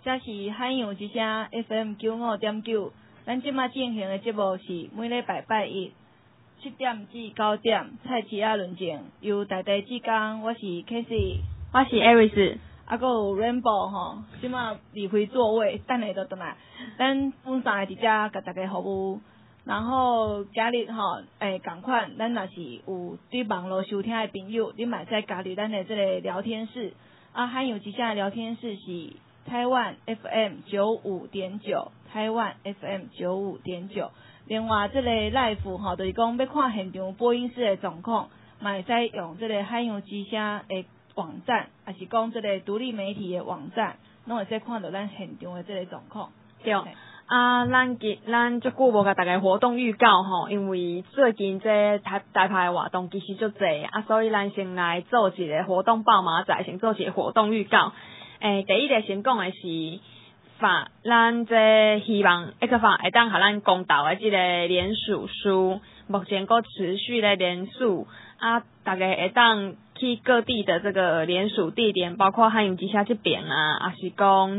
这是海洋之声 FM 95.9，咱即马进行的节目是每礼拜拜一7点至9点，菜市仔论证由大家指讲，我是 Casey， 我是 Aris， 还有 Rainbow 吼，即马离开座位，等下就转来，咱分三个伫遮甲大家服务。然后今日吼，共款，咱若是有对网络收听的朋友，你嘛会使加入咱的这个聊天室。啊，海洋之声的聊天室是台湾 FM 95.9，台湾 FM 95.9。另外，这个 live 吼，就是讲要看现场播音室的状况，嘛会使用这个海洋之声的网站，还是讲这个独立媒体的网站，拢会使看到咱现场的这个状况。 对。咱足久无甲大家活动预告吼，因为最近这台派活动其实足济所以咱先来做一个活动报马仔，先做一个活动预告。第一个先讲的是咱这希望会当互咱公道的这个联署书，目前佫持续咧联署大家会当去各地的这个联署地点，包括海洋之声这边也是讲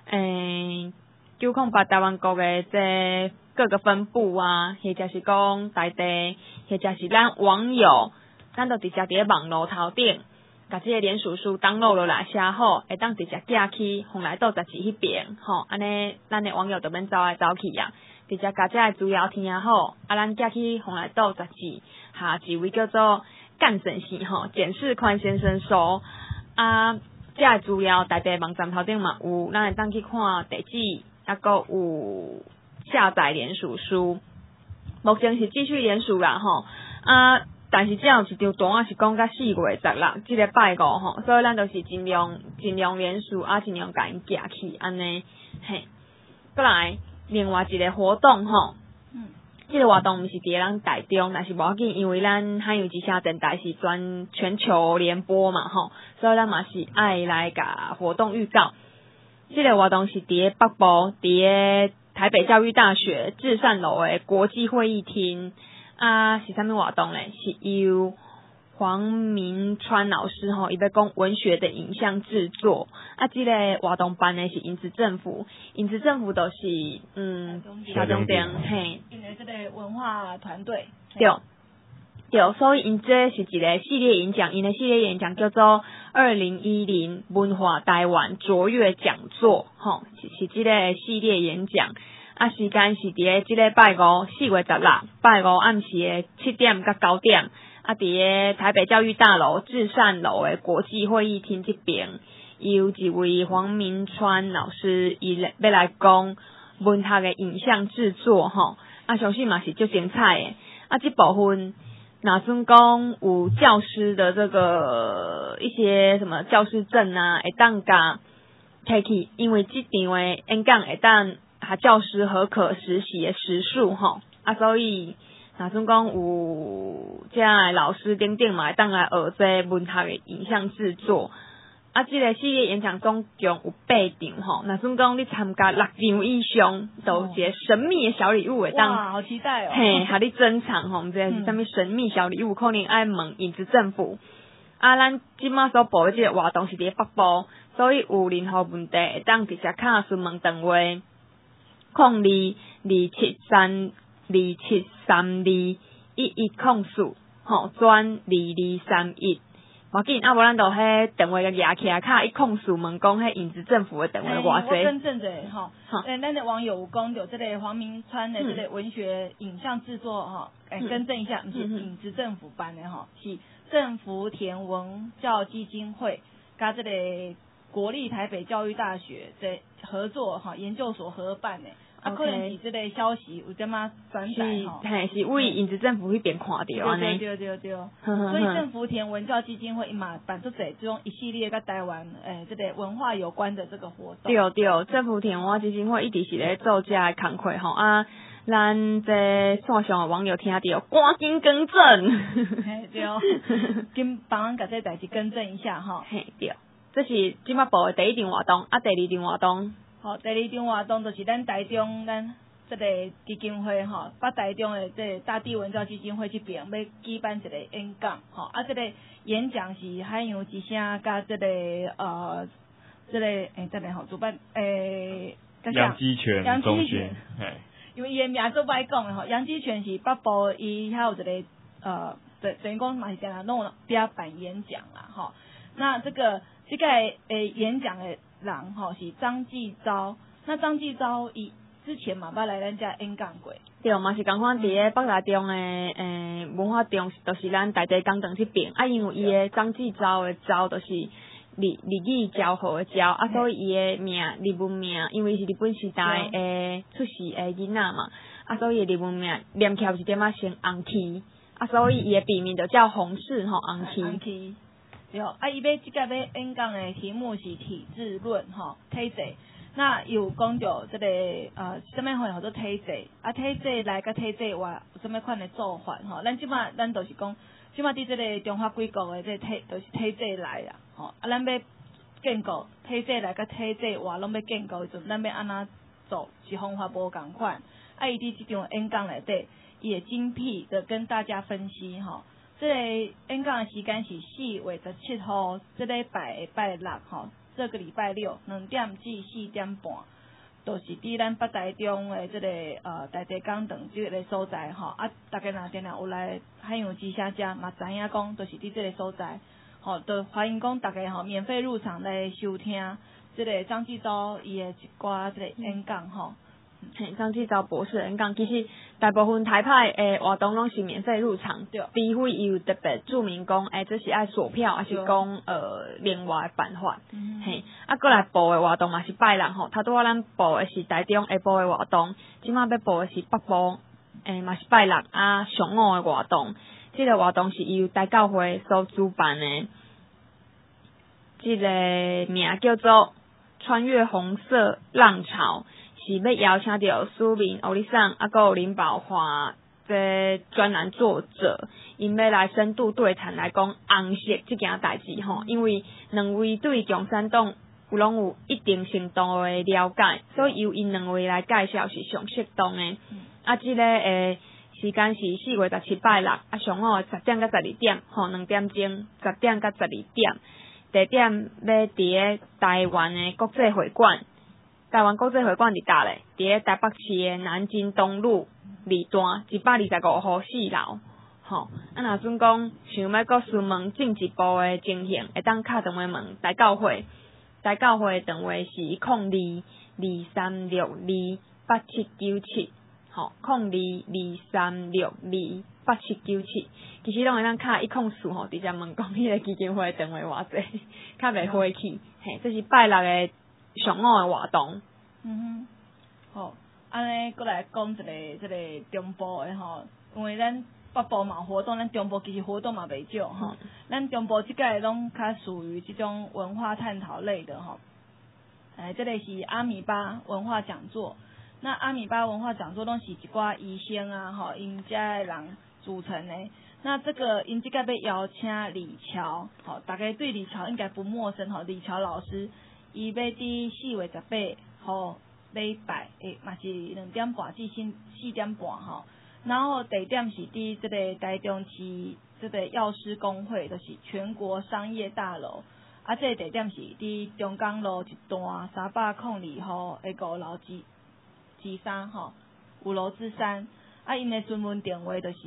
908台湾国的这各个分部或者是讲在地，或者是咱网友，咱都直接伫网络头顶，甲这个联署书download落来写好，会当直接寄去红来豆杂志迄边，安尼咱的网友就免走来走去直接甲这个资料听好，咱寄去红来豆杂志下一位叫做干审系简世宽先生说这个资料在地网站头顶嘛有，咱会当去看地址。还有下载联署书，目前是继续联署啦但是这样一张单是讲到4月16，这个拜5所以咱就是尽量联署尽量甲因寄去安尼嘿。过来另外一个活动这个活动毋是伫咱台中，但是无要紧，因为咱海洋之声电台是全球联播嘛所以咱嘛是爱来甲活动预告。这个活动是伫北部，伫台北教育大学至善楼的国际会议厅是啥物活动咧？是由黄明川老师伊要讲文学的影像制作这个活动办的是影子政府就是小中店嘿， 因为这个文化团队对，所以因这是一个系列演讲，因的系列演讲叫做2010文化台湾卓越讲座是这个系列演讲时间是伫这个拜5 4月16，拜5暗时的7点到9点伫台北教育大楼至善楼的国际会议厅这边，有一位黄明川老师伊要来讲文学的影像制作相信嘛是足精彩的这部分若算讲有教师的这个一些什么教师证会当甲摕去，因为这场的演讲会当教师合可实习的时数所以若算讲有这样的老师等等嘛会当来学这文学的影像制作这个系列演讲总共有8场若算讲你参加6场以上，都有一个神秘的小礼物会当哇，好期待嘿，互你珍藏这是啥物神秘小礼物，可能爱问影子政府咱即马所报的这个活动是伫北部，所以有任何问题会当直接敲询问电话022732732104转2231。无紧无咱就迄电话举起来，敲104问讲迄影子政府的电话偌济。 我更正者咱的网友有讲到这个黄明川的这个文学影像制作更正一下，不是影子政府办的是政府田文教基金会甲这个国立台北教育大学的合作研究所合办的。可能是这个消息有点仔转载是为影子政府迄边看到安尼。 对。所以政府田文教基金会嘛办出这种一系列跟台湾这个文化有关的这个活动。 对，政府田文化基金会一直是咧做这个工作咱这线上的网友听到赶紧更正。 对，紧帮咱把这代志更正一下对，这是即马报的第一场活动第二场活动。 第二场活动就是咱台中咱这个基金会北台中的这大地文教基金会这边要举办一个演讲这个演讲是海洋之声甲这个这个再来主办杨基泉中心， 因为伊的名做歹讲的杨基泉是北部伊还有一个等于讲嘛是定人弄标办演讲啦那这个演讲的人是张继昭，那张继昭伊之前嘛捌来咱遮演讲过。 对，嘛是共款伫咧北大中的文化中，就是咱台地讲堂这边因为伊的张继昭的昭就是日语昭和的昭所以伊的名日文名，因为是日本时代出世的囡仔嘛所以日文名念起来是点仔先红旗所以伊的笔名就叫洪氏红旗。 对，伊即个要演讲的题目是体制论体制。那有讲到这个什么款叫做体制体制内甲体制外有什么款的做法咱即马咱就是讲即马伫这个中华贵国的这就是体制内啦咱要建构体制内甲体制外拢要建构的时阵，咱要安怎做是方法无共款伊伫即场演讲内底也精辟的跟大家分析这个演讲的时间是4月17号，这礼拜的拜六这个礼拜六2点至4点半，都是伫咱北台中的这个台地讲堂这个所在大家若定有来海洋之声遮嘛知影讲，都是伫这个所在都欢迎讲大家免费入场来收听这个张继昭伊的一寡这个演讲张继昭博士演讲，其实大部分台派的活动拢是免费入场，除非伊有特别注明讲，这是爱锁票，还是讲另外的办法。过来报的活动嘛是拜六头拄仔咱报的是台中下晡的活动，即马要报的是北部，嘛是拜六上午的活动。这个活动是由台教会所主办的，这个名叫做穿越红色浪潮。是要邀请到苏明、欧丽桑还有林宝华这专栏作者，因要来深度对谈来讲红色这件代志因为两位对共产党拢有一定程度的了解，所以由因两位来介绍是上适当的。这个时间是4月17拜六上午10点到12点2点钟10点到12点，地点要伫咧台湾的国际会馆。台湾国际会馆伫倒咧？伫咧台北市的南京东路2段125号4楼。若准讲想要阁询问进一步的情形，会当敲电话问台教会。台教会的电话是0223628797。0223628797。其实拢会当敲104直接问讲迄个基金会的电话偌济，较袂火气。这是拜六的上午的活动。 安尼过来讲一个这个中部的因为咱北部嘛活动，咱中部其实活动嘛袂少咱中部即个拢较属于这种文化探讨类的这个是阿米巴文化讲座。那阿米巴文化讲座拢是一寡医生因遮的人组成的。那这个因即个要邀请李乔大家对李乔应该不陌生李乔老师。伊要伫4月18号礼拜嘛是2点半至4点半然后地点是伫这个台中市这个药师公会，就是全国商业大楼这个地点是伫中港路1段302号5楼之35楼之3因的询问电话就是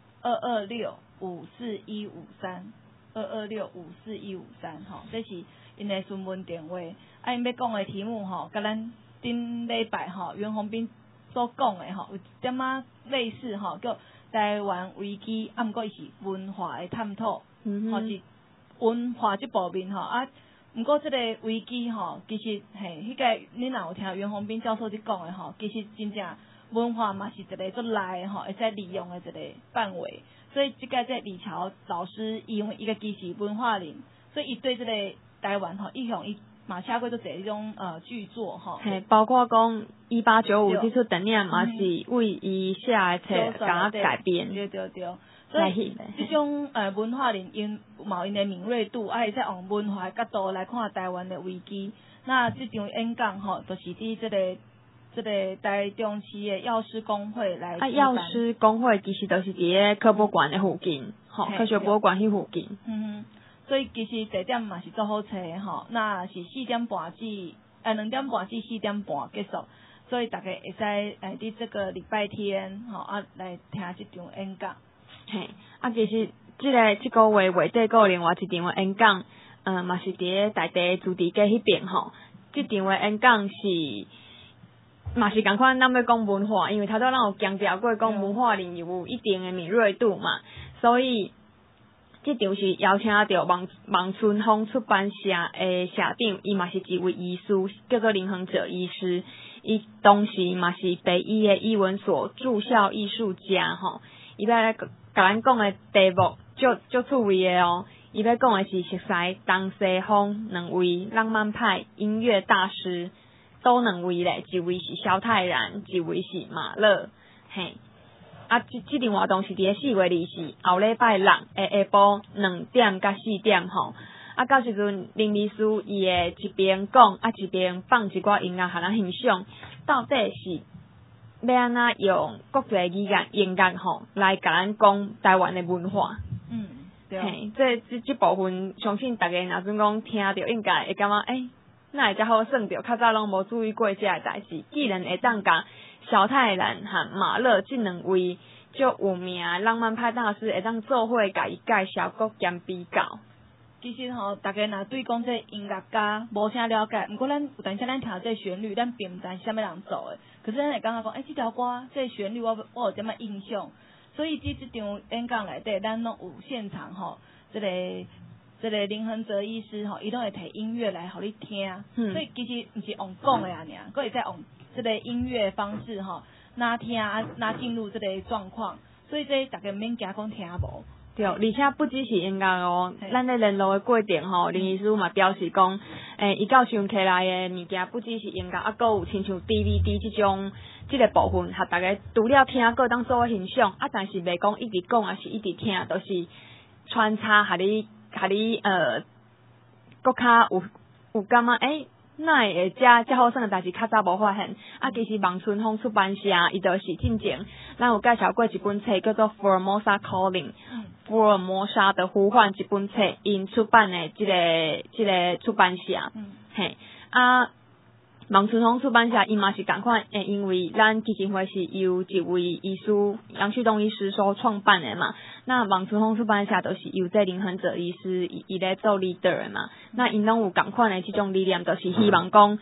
226-54153这是因的询问电话因要讲的题目甲咱顶礼拜袁宏斌所讲的有一点仔类似叫台湾危机毋过伊是文化的探讨是文化这部面毋过这个危机其实迄个你若有听袁宏斌教授伫讲的其实真正文化嘛是一个足内的会使利用的一个范围，所以即个李乔老师因为伊个其实文化人，所以伊对这个台湾伊向伊嘛写过做这种剧作包括讲1895这出电影嘛是为伊写的册甲改编。 对，所以这种文化人因嘛因的敏锐度会使用文化的角度来看台湾的危机。那这场演讲就是伫这个台中市的药师公会来药师公会其实都是伫咧科博馆的附近科学博物馆迄附近。 所以其实地点嘛是做好找的吼，那是2点半至2点半至4点半结束，所以大家会使伫这个礼拜天吼来听这场演讲。 嘿，其实这个月底还有另外一场演讲，嘛是伫在地主题街迄边吼，这场的演讲是。嘛是共款，咱要讲文化，因为头拄咱有强调过，讲文化领域有一定的敏锐度嘛，所以这场是邀请到望春风出版社的社长，伊嘛是一位医师，叫做林恒哲医师，伊同时嘛是北医的艺文所驻校艺术家吼，伊要来甲咱讲的题目就趣味的哦，伊要讲的是熟悉东西方两位浪漫派音乐大师。都两位咧，一位是萧泰然，一位是马勒，嘿，这场活动是伫咧4月24后礼拜六下晡2点到4点吼，到时阵林医师伊会一边讲，一边放一寡音乐互咱欣赏，到底是要安怎用国际语言音乐吼来甲咱讲台湾的文化？ 对， 嘿，这部分相信大家若阵讲听着应该会感觉那会才好算着，较早拢无注意过这个代志。既然会当甲萧泰然和马勒这两位足有名的浪漫派大师会当做伙甲伊介绍国兼比较。 其实吼，大家若对讲这音乐家无啥了解，毋过咱有当时咱听这旋律，咱并毋知是啥物人做的。可是咱会感觉讲，这条歌这旋律我有点仔印象，所以这场演讲内底，咱拢有现场吼，这个林恒哲医师吼，伊拢会摕音乐来互你听，所以其实毋是用讲的啊，尔，佫会再用这个音乐方式吼，哪听哪进入这个状况，所以这大家免惊讲听无。 对，而且不只是音乐哦，咱咧联络的过程吼，林医师嘛表示讲，伊到上起来的物件不只是音乐，佫有亲像 DVD 这个部分，和大家除了听，佫当做欣赏，但是袂讲一直讲，还是一直听，都是穿插互你佫较有感觉哪会遮好耍的代志较早无发现，其实望春风出版社伊就是进前，咱有介绍过一本册叫做《福尔摩沙 Calling》，福尔摩沙的呼唤一本册，因出版的这个出版社，嘿望春风出版社伊嘛是共款，因为咱基金会是由一位医师杨旭东医师所创办的嘛，那望春风出版社就是由这林恒哲医师伊咧做 leader 的嘛，那因拢有共款的这种理念，就是希望讲，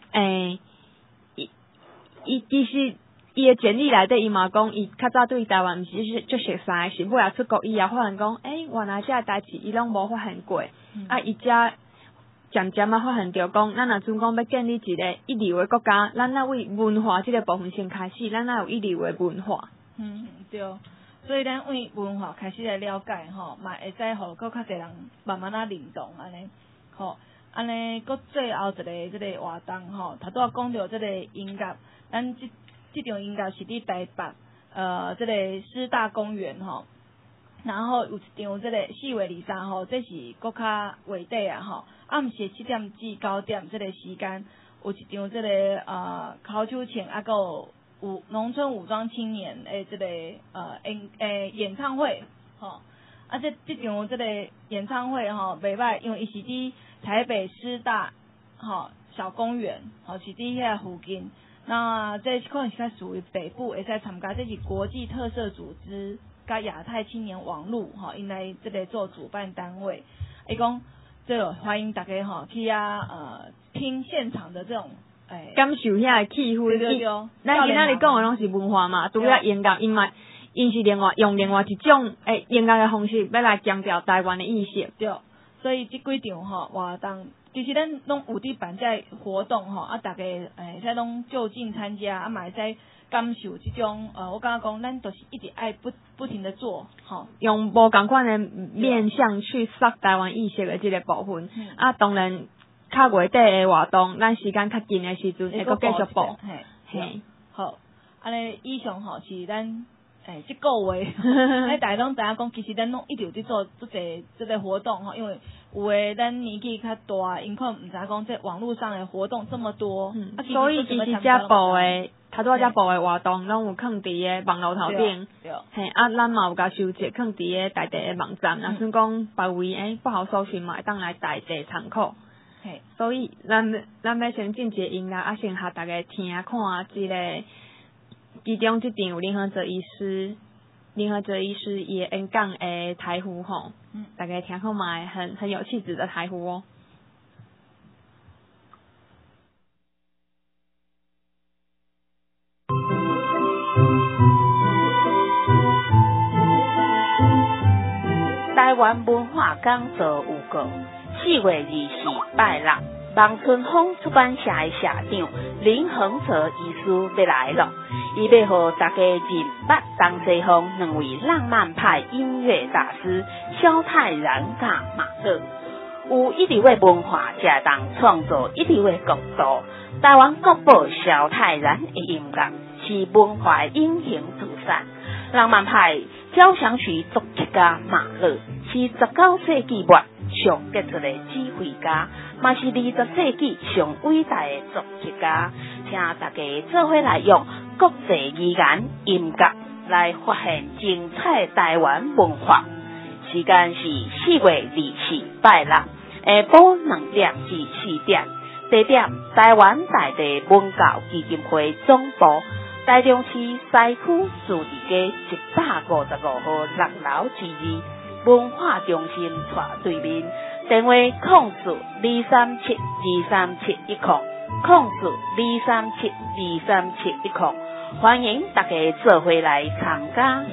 伊其实伊的简历内底伊嘛讲，伊较早对台湾毋是足熟悉，是尾出国以后发现讲，原来这代志伊拢无发现过，伊才渐渐发现着讲，咱若阵讲要建立一个一流的国家，咱若为文化这个部分先开始，咱若有一流的文化。 对，所以咱为文化开始来了解吼，嘛会使互佫较侪人慢慢认同安尼，吼，安尼佫最后一个这个活动吼，头拄仔讲到这个音乐，咱这场音乐是伫台北这个师大公园吼。然后有一场这个4月23号，这是搁较月底啊吼，暗时7点至9点这个时间，有一场这个考秋千佫有农村武装青年的这个演唱会吼，这场这个演唱会吼袂歹，因为伊是伫台北师大吼小公园吼，是伫遐附近。那这可能是较属于北部会使参加，这是国际特色组织。甲亚太青年网络吼，因来这个做主办单位，伊讲这欢迎大家吼去听现场的这种感受遐的气氛。 对， 咱今仔日讲的拢是文化嘛，除了音乐，因是用另外一种音乐的方式要来强调台湾的意识。 对，所以这几场吼活动，其实咱拢有伫办这活动吼，大家使拢就近参加，嘛会使。感受这种我感觉讲，咱都是一直爱不停的做，吼， 用无共款的面向去塑台湾意识的这个部分。当然，较月底的活动，咱时间较近的时阵会阁继续播。 嘿，好，安尼以上吼是咱这个月，咱大家拢知影讲，其实咱拢一直有伫做这个活动吼，因为有诶咱年纪较大，因可能毋知讲这网络上的活动这么多， 所以其实这部的头拄仔部的活动，拢有放伫个网络头顶，嘿，啊，咱嘛有甲收集放伫个在地的网站，若算讲别位不好搜寻嘛，会当来在地参考。嘿，所以咱要先进一个音乐，啊，先互大家听看即个其中即场林和哲医师伊的演讲的台呼吼，大家听看卖很有气质的台呼哦。 台湾文化讲座有个4月24拜六，望春风出版社的社长林恒哲医师要来了，伊要和大家认捌东西方2位浪漫派音乐大师萧泰然甲马勒，有一直为文化才当创作一直为国度。台湾国宝萧泰然的音乐是文化隐形资产，浪漫派交响曲作曲家马勒是19世纪末上杰出的指挥家，嘛是20世纪上伟大的作曲家。请大家做伙来用国际语言音乐来发现精彩台湾文化。时间是4月24拜六下晡2点至4点，地点台湾在地文教基金会总部，台中市西区树地街155号6楼之2文化中心斜对面，电话047237100，047237100，欢迎大家做伙来参加。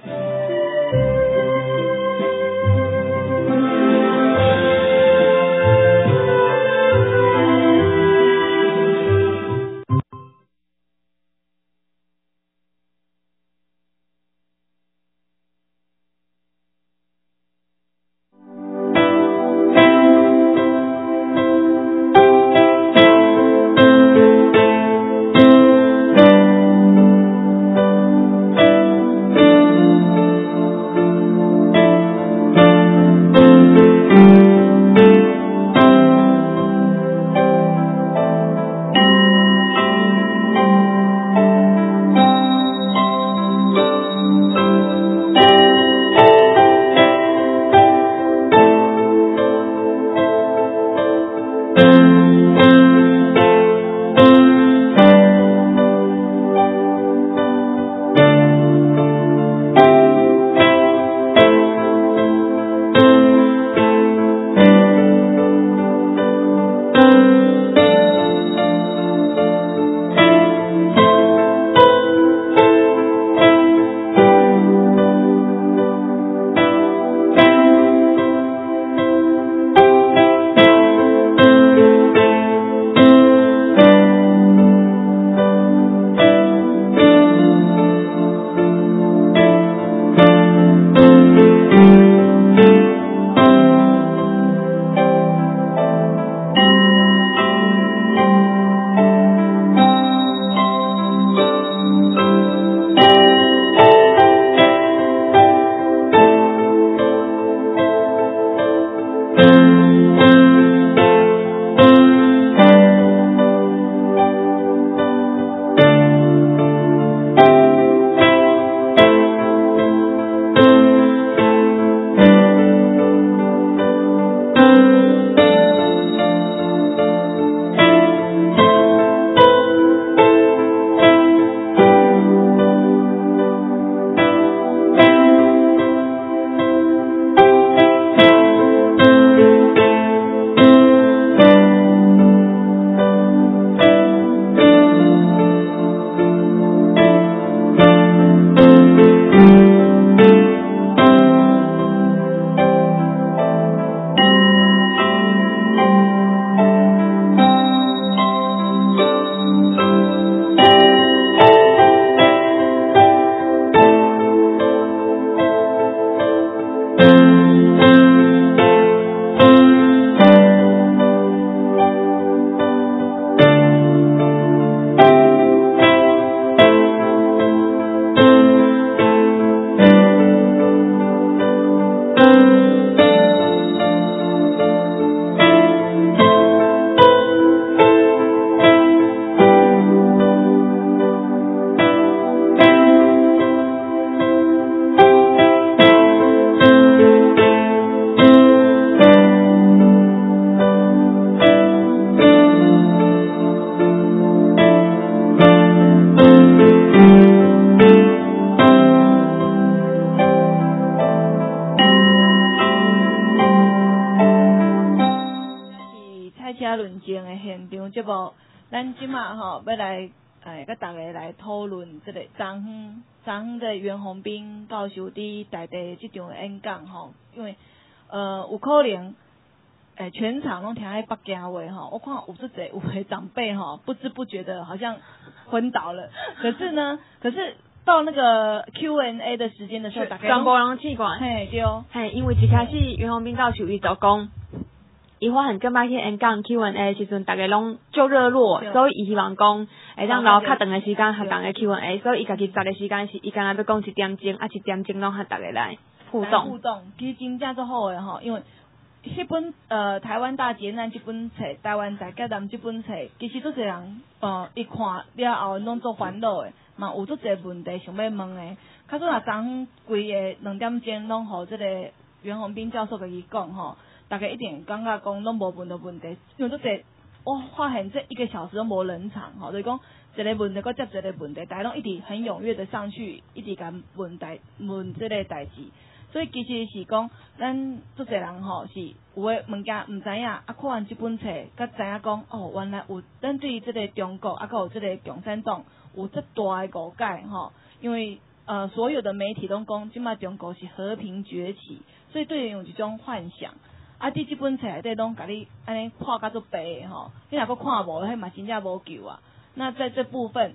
无？咱即马吼要来甲大家来讨论这个昨昏的袁宏斌教授伫台地即场演讲吼，因为有可能全场拢听迄北京话吼，我看有足侪有的长辈吼，不知不觉的好像昏倒了。可是到那个 Q&A 的时间的时候，大家全部人试过。 嘿对， 嘿，因为一开始袁宏斌教授伊就讲，伊发现今摆去演讲 Q&A 时阵，大家拢足热络，所以伊希望讲会当留较长的时间，和大家 Q&A， 所以伊家己择的时间是伊敢若要讲1点钟，啊1点钟拢和大家来互动。 其实真正足好诶吼，因为迄本台湾大劫难这本册，台湾大劫难这本册，其实足侪人伊看了后拢做烦恼诶，嘛有足侪问题想要问诶。较早若昨昏规个2点钟拢互即个袁宏斌教授甲伊讲吼，大家一定感觉讲拢无问到问题，因为足侪我发现这1个小时都无冷场吼，就是讲一个问题搁接一个问题，大家拢一直很踊跃的上去，一直甲问即个代志。所以其实是讲，咱足侪人吼是有诶物件毋知影，啊看完即本册，甲知影讲哦，原来有咱对即个中国啊，佮有即个共产党有遮大诶误解吼。因为所有的媒体拢讲，即马中国是和平崛起，所以对人有一种幻想。啊，伫即本册内底拢甲你安尼看甲足白诶吼，你若佫看无，迄嘛真正无救啊。那在这部分，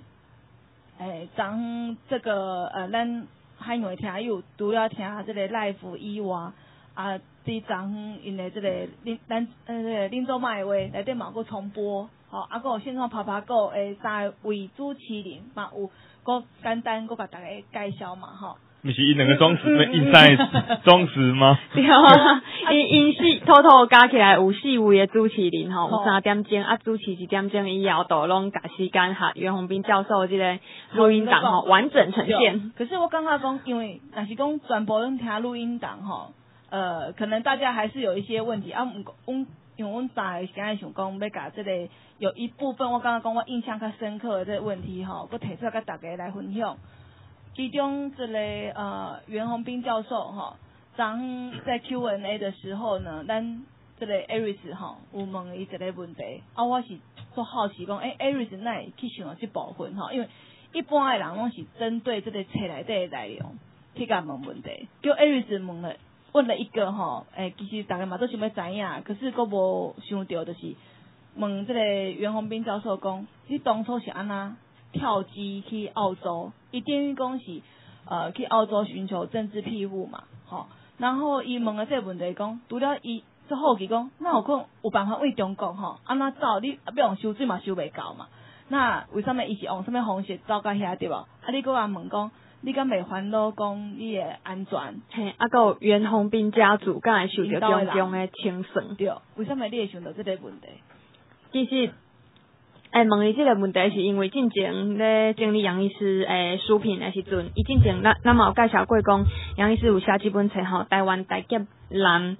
这个咱。海外听友除了听这个 live 以外，啊，伫昨昏因的这个恁做麦话内底嘛有重播，吼，啊，佮有线上爬狗诶3位主持人嘛有，佮简单佮甲大家介绍嘛，吼。 不是因两个装饰印在装饰吗？ 对啊，因是偷偷加起来有4位的主持人吼，有3点钟啊，主持1点钟以后，都拢甲时间和袁宏斌教授这个录音档吼完整呈现。 可是我感觉讲，因为若是讲全部拢听录音档吼，可能大家还是有一些问题啊。因为阮3个刚才想讲要甲这个有一部分我感觉讲我印象较深刻的这个问题吼，我提出来甲大家来分享。其中这个袁宏斌教授哈，昨昏在 Q&A 的时候呢，咱这个 Aris 哈，有问伊一个问题，啊，我是做好奇讲，Aris 哪会去想这部分哈？因为一般的人拢是针对这个册内底的内容去甲问问题，叫 Aris 问了一个哈，其实大家嘛都想要知影，可是佫无想到就是问这个袁宏斌教授讲，你当初是安怎跳机去澳洲，伊等于讲是去澳洲寻求政治庇护嘛，吼。然后伊问的这个问题讲，除了伊做好奇讲，那有可能有办法为中国吼，安怎走？你要用收水嘛收袂到嘛？那为什么伊是用什么方式走到遐对无？啊，你搁甲问讲，你敢袂烦恼讲你的安全？ 嘿，啊，还有袁宏斌家族敢会受到种种的清算？ 对，为什么你会想到这个问题？ 其实。问伊这个问题是因为进前咧整理杨医师书评的时阵，伊进前咱嘛有介绍过讲，杨医师有写这本册吼，台湾大劫难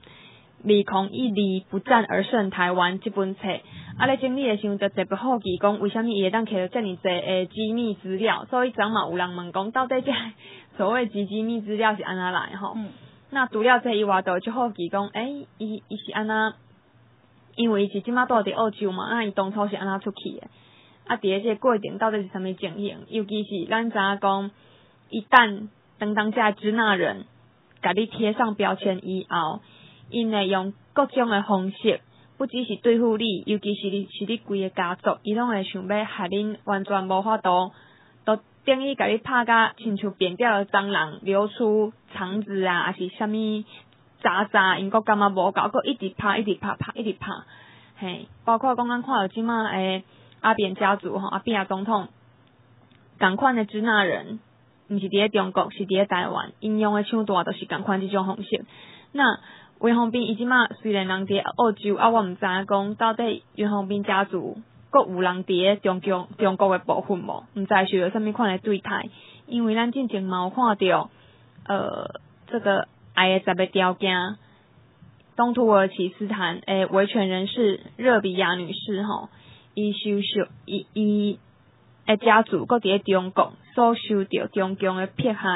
2012不战而胜台湾这本册，啊咧整理的时候就特别好奇讲，为虾米伊会当摕到遮尔侪机密资料？所以昨嘛有人问讲，到底这所谓机密资料是安怎来吼？那除了这以外，就好奇讲，伊是安怎？因为伊是即马住伫澳洲嘛，那伊当初是安怎出去的？啊，伫咧这个过程到底是啥物情形？尤其是咱知影讲，一旦当这支那人甲你贴上标签以后，因会用各种的方式，不只是对付你，尤其是你规个家族，伊拢会想要害恁完全无法度，都等于甲你拍甲亲像扁掉的蟑螂，流出肠子啊，还是啥物？渣，因佫感觉无够，佫一直拍，嘿，包括讲咱看到即马阿扁家族吼，阿扁总统同款的支那人，毋是伫咧中国，是伫咧台湾，因用的抢大都是同款即种方式。那袁宏斌伊即马虽然人伫澳洲，啊，我毋知影讲到底袁宏斌家族佫有人伫咧中国的部分无，毋知是有啥物款的对待，因为咱之前嘛有看到这个。10个条件，东土耳其斯坦维权人士热比亚女士吼，伊家族搁伫咧中国所受到种种的迫害，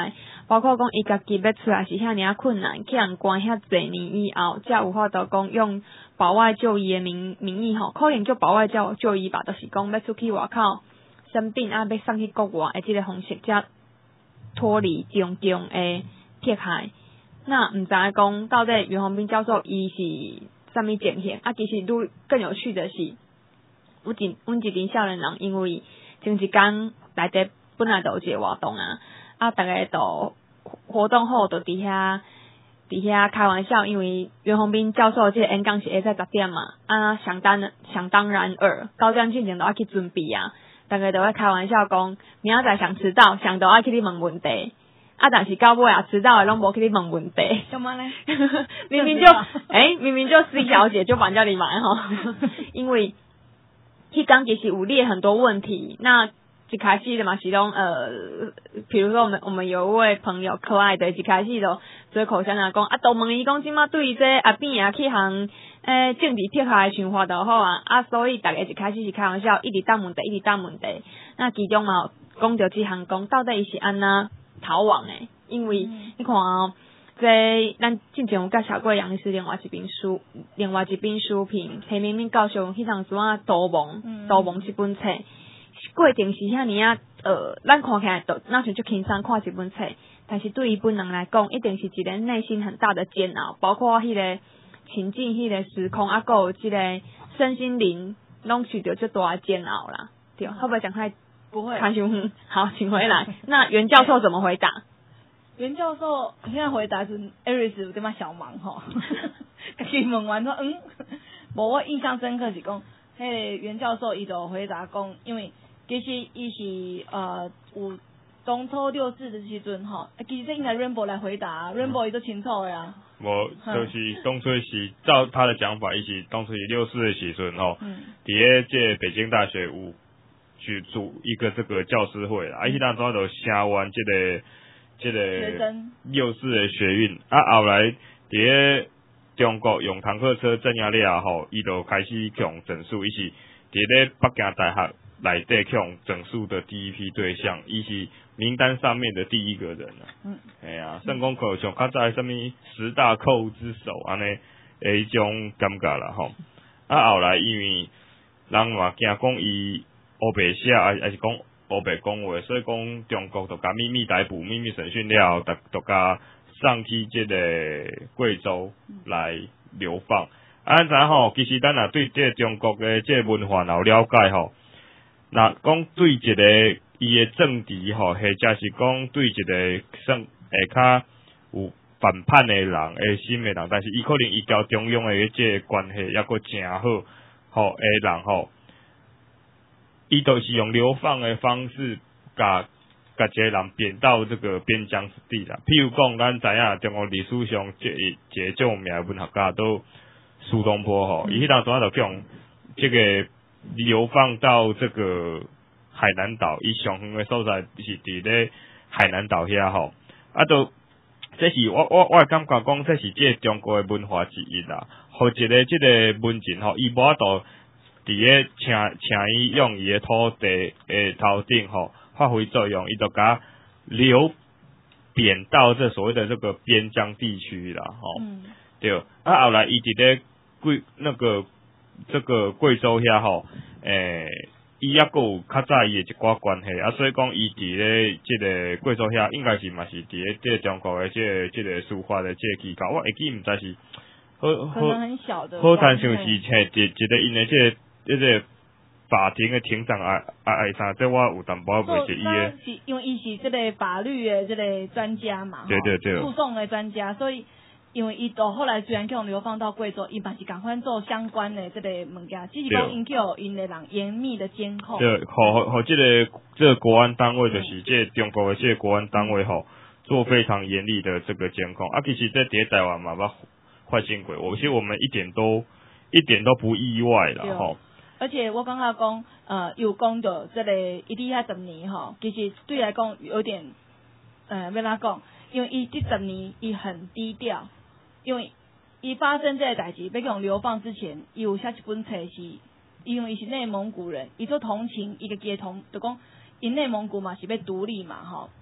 包括讲伊家己要出来是遐尔啊困难，去人关遐侪年以后，才有法度讲用保外就医的名义吼，可能叫保外就医吧，就是讲要出去外口生病啊，要送去国外的即个方式，才脱离种种的迫害。那毋知影讲到底袁宏斌教授伊是啥物情形？啊，其实更有趣的是，阮一群少年人，因为前一天内底本来就有一个活动啊，大家都活动后就伫遐开玩笑，因为袁宏斌教授这个演讲是下在10点嘛，啊，想当然尔，9点之前都要去准备啊，大家都会开玩笑讲，明仔载想迟到，想都爱去你问问题。啊，但是到尾啊，迟到的拢无去你问问题。 干嘛呢？ 明明就 C 小姐就绑叫你买哈，因为迄刚其实有列很多问题，那一开始的嘛是拢比如说我们有一位朋友可爱的，一开始就做口香糖讲啊，都问伊讲即马对这阿扁啊去行政治迫害想法就好啊，所以大家一开始是开玩笑，一直答问题，那其中嘛讲到即项讲到底伊是安那逃亡诶，因为你看哦，这咱之前有介绍过杨医师另外一本书评，黑明明教授迄张书啊逃亡这本册，过程是遐尔啊咱看起来都那像就轻松看这本册，但是对于本人来讲，一定是一个内心很大的煎熬，包括迄个情境、迄个时空，还有即个身心灵，拢受到最大的煎熬啦。对，会不会讲太？ 不会， 好，请回来。那袁教授怎么回答？ 袁教授现在回答是 Aris 有点嘛小忙吼，己问完说无我印象深刻是讲，袁教授伊就回答讲，因为其实伊是有中秋64的时阵吼，其实这应该 Rainbow 来回答 ，Rainbow 伊都清楚的啊。 无就是当初是照他的讲法，伊是当初是64的时阵吼，伫这北京大学有去组一个这个教师会啦，迄当中就声援这个64的学运，后来伫中国用坦克车镇压了后，伊就开始强整肃，伊是伫北京大学内底强整肃的第一批对象，伊是名单上面的第一个人算讲可像较早什么10大寇之首安尼迄种感觉啦吼，后来因为人嘛惊讲伊乌白写，还是讲乌白讲话，所以讲中国就甲秘密逮捕、秘密审讯了后，就甲送去这个贵州来流放。咱吼，其实咱若对这中国的这文化有了解吼，若讲对一个伊的政治吼，或者是讲对一个较有反叛的人的心的人，但是伊可能伊交中央的这个关系抑阁诚好吼的人吼。伊都是用流放的方式，甲一个人贬到这个边疆之地啦。譬如讲，咱知影中国历史上一个最有名的文学家都苏东坡吼，伊迄当时就用这个流放到这个海南岛，伊上远的所在是伫咧海南岛遐吼，都这是我感觉讲，这是这中国的文化之一啦。互一个这个文人吼，伊无法度伫咧请伊用伊的土地诶头顶吼发挥作用，伊就甲流贬到这所谓的这个边疆地区啦吼。对，后来伊伫咧这个贵州遐吼，伊抑阁有较早伊的一寡关系所以讲伊伫咧即个贵州遐，应该是嘛是伫咧即个中国的即个司法的即个机构，我会记毋知是可能很小的， 好像是一个因的这个法庭的庭长啥，这我有淡薄袂是伊的， 因为伊是这个法律的这个专家嘛， 对， 诉讼的专家，所以因为伊到后来虽然叫流放到贵州，伊嘛是赶快做相关的这个物件，只是讲因叫因的人严密的监控， 对，和这个国安单位就是这中国的这个国安单位做非常严厉的这个监控其实这伫台湾嘛捌发生过，其实我们一点都不意外啦而且我感觉讲，有讲到这个伊伫遐10年其实对来讲有点，要哪讲？因为伊这10年伊很低调，因为伊发生这个代志，要讲流放之前，伊有写一本册是，因为伊是内蒙古人，伊做同情伊个街同，就讲因内蒙古嘛是要独立嘛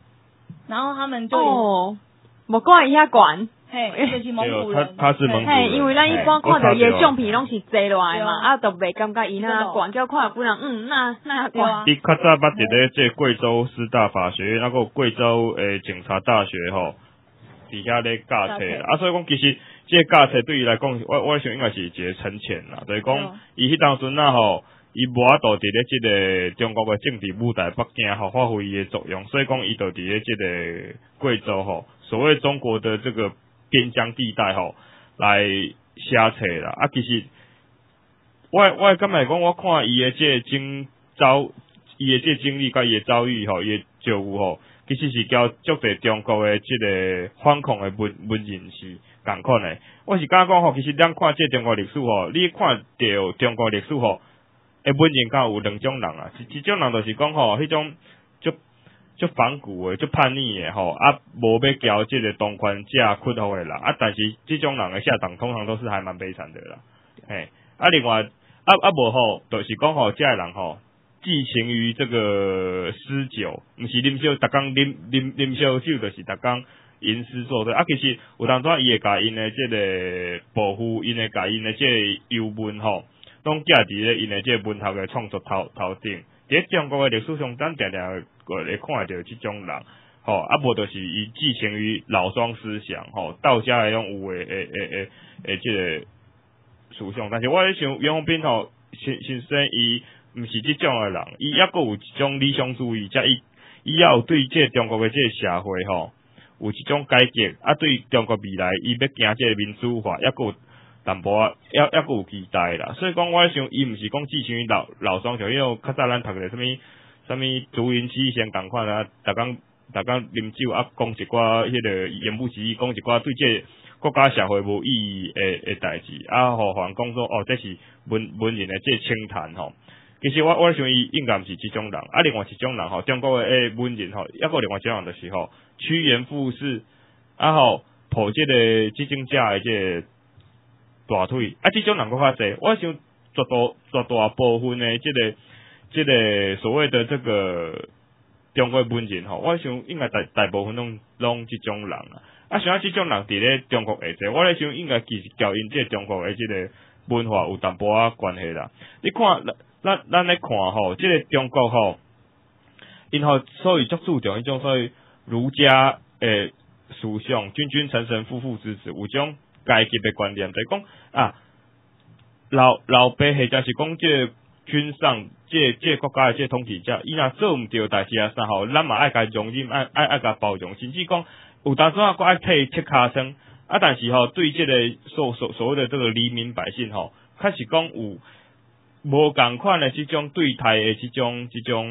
然后他们就哦，无管伊遐悬。 嘿，就是蒙古人， 他是蒙古人， 嘿，因为咱一般看到伊的相片拢是坐落来嘛，啊，就袂感觉伊那悬，叫看不人，那悬。 伊较早捌伫咧这贵州师大法学院，那个贵州警察大学吼，底下咧教册啦，所以讲其实这教册对伊来讲，我想应该是一个沉潜啦，就是讲伊迄当阵啊吼，伊无法度伫咧这个中国的政治舞台北京吼发挥伊的作用，所以讲伊就伫咧这个贵州吼，所谓中国的这个边疆地带吼来写册啦，啊，其实我感觉讲，我看伊的这经历甲伊的遭遇吼，伊的旧有吼，其实是交足侪中国的这个反抗的文人士共款的。我是感觉讲吼，其实咱看这中国历史吼，你看到中国历史吼，文人敢有两种人啊，一种人就是讲吼，迄种足反骨的、足叛逆的吼，啊，无要交这个当权者屈服的人啊，但是这种人的下场通常都是还蛮悲惨的啦，嘿，啊，另外无吼，就是讲吼，这人吼，寄情于这个诗酒，毋是啉酒，逐工啉烧酒，就是逐工吟诗作对，啊，其实有当阵伊会甲因的这个保护，因会甲因的这个游文吼，拢寄伫咧因的这个文学的创作头顶。伫中国的历史上，咱常常会看到即种人，吼，啊无就是伊寄情于老庄思想，吼，道家的种有即个思想，但是我咧想袁弘彬吼，先生伊毋是即种的人，伊抑阁有一种理想主义，伊也有对即中国的即个社会吼，有一种改革，啊对中国未来伊要行即个民主化，抑阁有淡薄啊，抑阁有期待啦，所以讲我想伊毋是讲寄情于老庄像，因为较早咱读个什么竹林七贤共款啊，逐工啉酒啊，讲一寡迄个言不及义，讲一寡对这国家社会无意义的代志啊，互人讲说哦，这是文人的这轻谈吼。其实我想伊应该毋是即种人，啊，另外一种人吼，中国的文人吼，抑个另外一种人就是吼，趋炎附势，啊吼，抱这个执政者的这个大腿，啊，即种人佫较济，我想绝大部分的这个所谓的这个中国文人吼，我想应该大部分拢即种人啊，啊，像即种人伫咧中国下济，我咧想应该其实交因这中国的这个文化有淡薄仔关系啦。你看，咱咧看吼，这个中国吼，因吼所以足注重迄种所谓儒家诶思想，君君臣臣父父子子，有种阶级的观念，就是讲啊，老爸或者是讲这君上，这国家的这统治者，伊若做毋对代志啊啥吼，咱嘛爱甲容忍，爱甲包容，甚至讲有当时啊，佫爱替切骹酸啊，但是吼，对这个所谓的这个黎民百姓吼，确实讲有无共款的这种对待的这种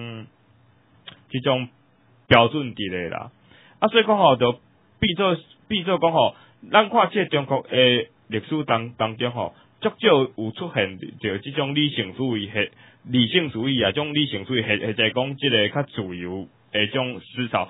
标准伫咧啦，啊，所以讲吼，就比作讲吼，咱看这中国的历史当中吼，足少有出现着这种理性主义啊，种理性主义或者讲这个较自由的种思潮。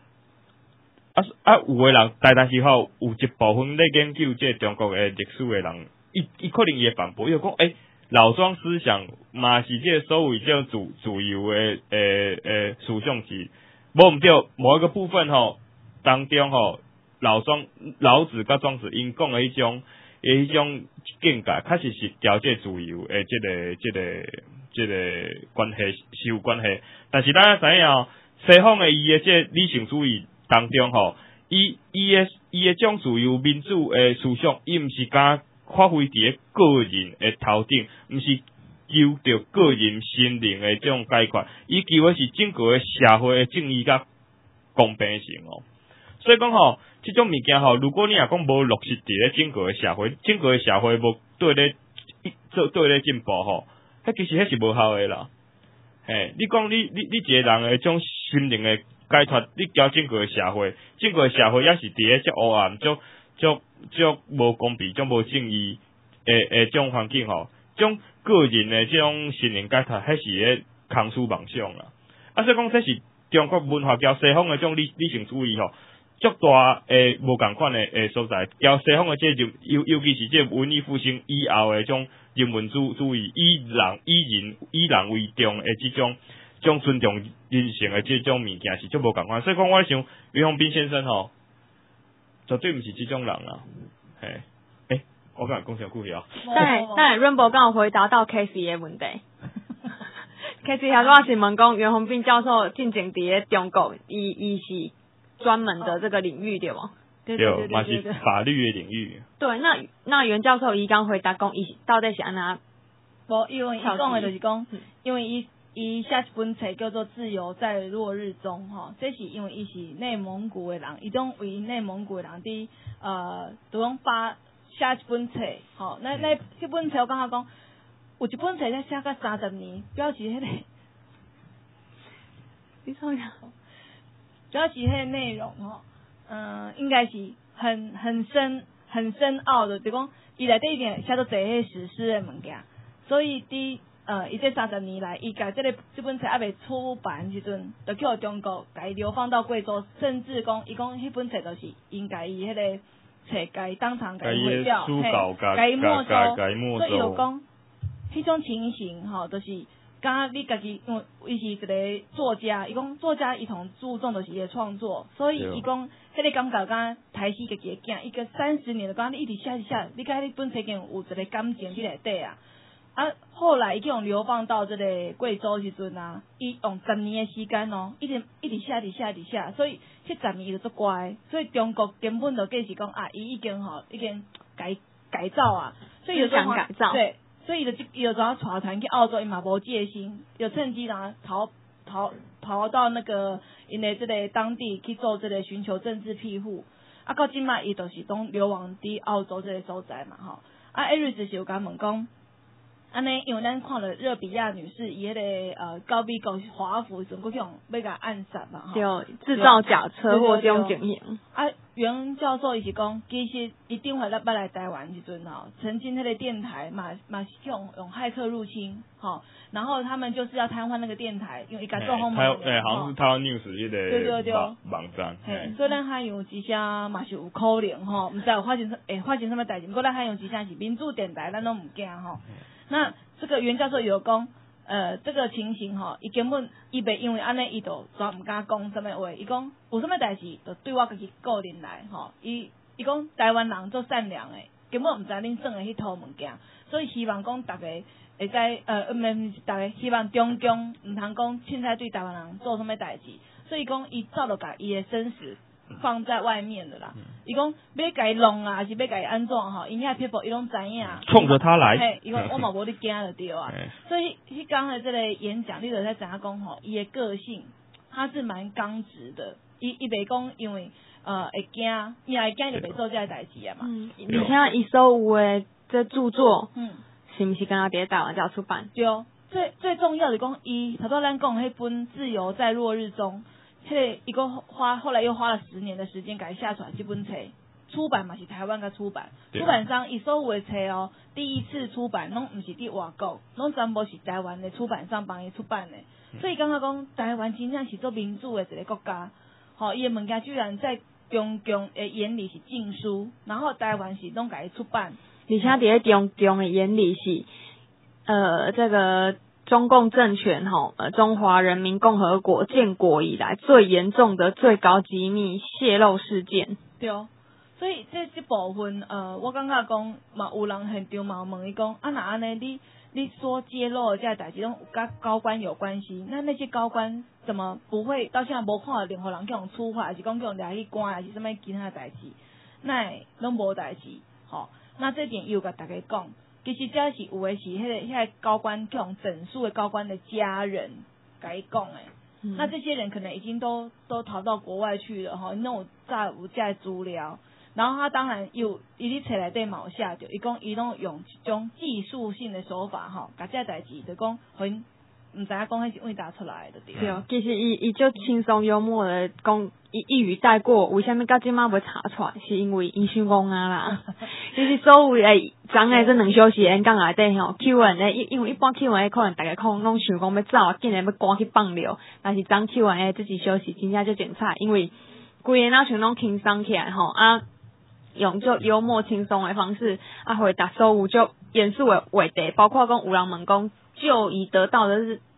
有个人，但是吼，有一部分咧研究这中国的历史的人，伊可能伊会反驳，伊讲老庄思想嘛是这所谓这种自由的思想是无毋对，某一个部分吼当中吼，老子甲庄子因讲的迄种境界，确实是调节自由的这个关系是有关系，但是咱知影西方的伊的这理性主义当中吼，伊的种自由民主的思想，伊毋是敢发挥伫咧个人的头顶，毋是求着个人心灵的这种解决，伊求的是整个的社会的正义甲公平性哦。所以讲吼，这种物件吼，如果你若讲无落实伫咧整个的社会无对咧进步吼，其实迄是无效的啦。嘿，你讲你一个人的种心灵的解脱，你交整个的社会也是伫咧遮黑暗、足无公平、足无正义的种环境吼，种个人的这种心灵解脱，迄是咧空思妄想啦。啊，所以讲这是中国文化交西方的种理性主义吼，足大无共款的所在。交西方的这就尤其是这文艺复兴以后的种人文主义，以人为重的这种种尊重人性的这种物件是足无共款。所以讲，我想袁宏斌先生吼，绝对毋是这种人啦。嘿，我敢讲啥句啊？ 但 Rainbow 刚好回答到 Casey 的问题。Casey 还我是问讲袁宏斌教授进前伫中国，伊是专门的这个领域对吗？ 对，嘛是法律的领域。 对，那袁教授伊刚回答讲，伊到底是安那？ 无，因为伊讲的就是讲，因为伊写一本册叫做《自由在落日中》吼，这是因为伊是内蒙古的人，伊种为内蒙古的人伫就讲写一本册吼，那这本册我感觉讲，有一本册才写到30年，表示迄个， 你说呀？ 表示迄个内容吼。应该是很深奥的，就讲伊内底一定写到侪迄史诗的物件，所以伊这30年来，伊甲这本册还未出版时阵，就去互中国，甲伊流放到贵州，甚至讲伊讲迄本册就是应该伊迄个册甲伊当场甲伊毁掉，甲伊没收，所以就讲迄种情形吼，就是甲你家己，因为伊是一个作家，伊讲作家伊同注重就是伊的创作，所以伊讲迄个感觉敢台死家己的囝，伊个30年就讲你一直写，你甲迄本册经有一个感情伫内底啊。啊，后来伊去用流放到这个贵州时阵啊，伊用10年的时间哦，一直写，所以迄10年伊就足乖，所以中国根本就计是讲啊，伊已经改造啊，所以有想改造， 对。所以伊就怎带团去澳洲，伊嘛无戒心，就趁机然后逃到那个因的这个当地去做这个寻求政治庇护。啊，到今嘛伊就是拢流亡伫澳洲这个所在嘛吼。啊，艾瑞斯是有甲问讲，安尼因为咱看了热比亚女士伊迄个高美国华府阵过去用要甲暗杀嘛吼。 对，制造假车祸这种情形。 啊，袁教授伊是讲，其实伊顶回来来台湾时阵吼，曾经迄个电台嘛是用骇客入侵，吼，然后他们就是要瘫痪那个电台，因为伊甲做轰好像是台湾 news 迄个网站。 所以咱海洋之声嘛是有可能吼，毋知有发生什么代志，不过咱海洋之声是民主电台，咱拢毋惊吼。那这个袁教授有讲。这个情形吼，伊根本伊袂因为安尼，伊就全毋敢讲什么话。伊讲有什么代志，就对我家己个人来吼。伊讲台湾人做善良诶，根本毋知恁耍诶迄套物件，所以希望讲大家会知大家希望中共毋通讲凊彩对台湾人做什么代志，所以讲伊早就甲伊诶生死放在外面的啦。伊讲要甲伊弄啊，还是要甲伊安怎吼？因遐 people 伊拢知影。 冲着他来。 嘿，伊讲我嘛无你惊就对啊。所以迄刚的这个演讲，你就在讲讲吼，伊的个性他是蛮刚直的。伊袂讲因为会惊，伊会惊就袂做这个代志啊嘛。 而且伊所有的这著作，是毋是敢若伫台湾才出版？ 对，最重要的讲，伊头拄咱讲迄本《自由在落日中》。伊个后来又花了10年的时间改下出来这本册，出版嘛是台湾个出版，出版商伊所有的册哦，第一次出版拢毋是伫外国，拢全部是台湾的出版商帮伊出版的，所以感觉讲台湾真正是做民主的一个国家，吼，伊的物件居然在中共的眼里是禁书，然后台湾是拢甲伊出版， 而且伫中共的眼里是这个。中共政权中华人民共和国建国以来最严重的最高机密泄露事件。 对，所以这部分我感觉讲嘛，有人现场嘛问伊讲，啊那安尼你所揭露的这代志拢有甲高官有关系，那些高官怎么不会到现在无看到任何人去用处罚，还是讲去用抓去关，还是什么其他代志，那拢无代志，吼，那这点又甲大家讲。其实这是有的是迄个高官去用整数的高官的家人甲伊讲诶，那这些人可能已经都逃到国外去了吼，那有这个资料，然后他当然伊伫册内底嘛有写着，伊讲伊拢用一种技术性的手法吼，甲这代志就讲互因毋知影讲迄是为哪出来的对。 对，其实伊就轻松幽默的讲，一语带过，为虾米到即马要查出来？是因为伊伤戆啊啦。其实所有诶，昨下这2小时演讲内底吼 ，Q&A， 因为一般 Q&A 可能大家拢想讲要走，竟然要赶去放流，但是昨 Q&A 这2小时真正就精彩，因为规个脑像拢轻松起来吼啊，用就幽默轻松的方式啊回答所有就严肃的话题，包括讲有人问讲。就已得到的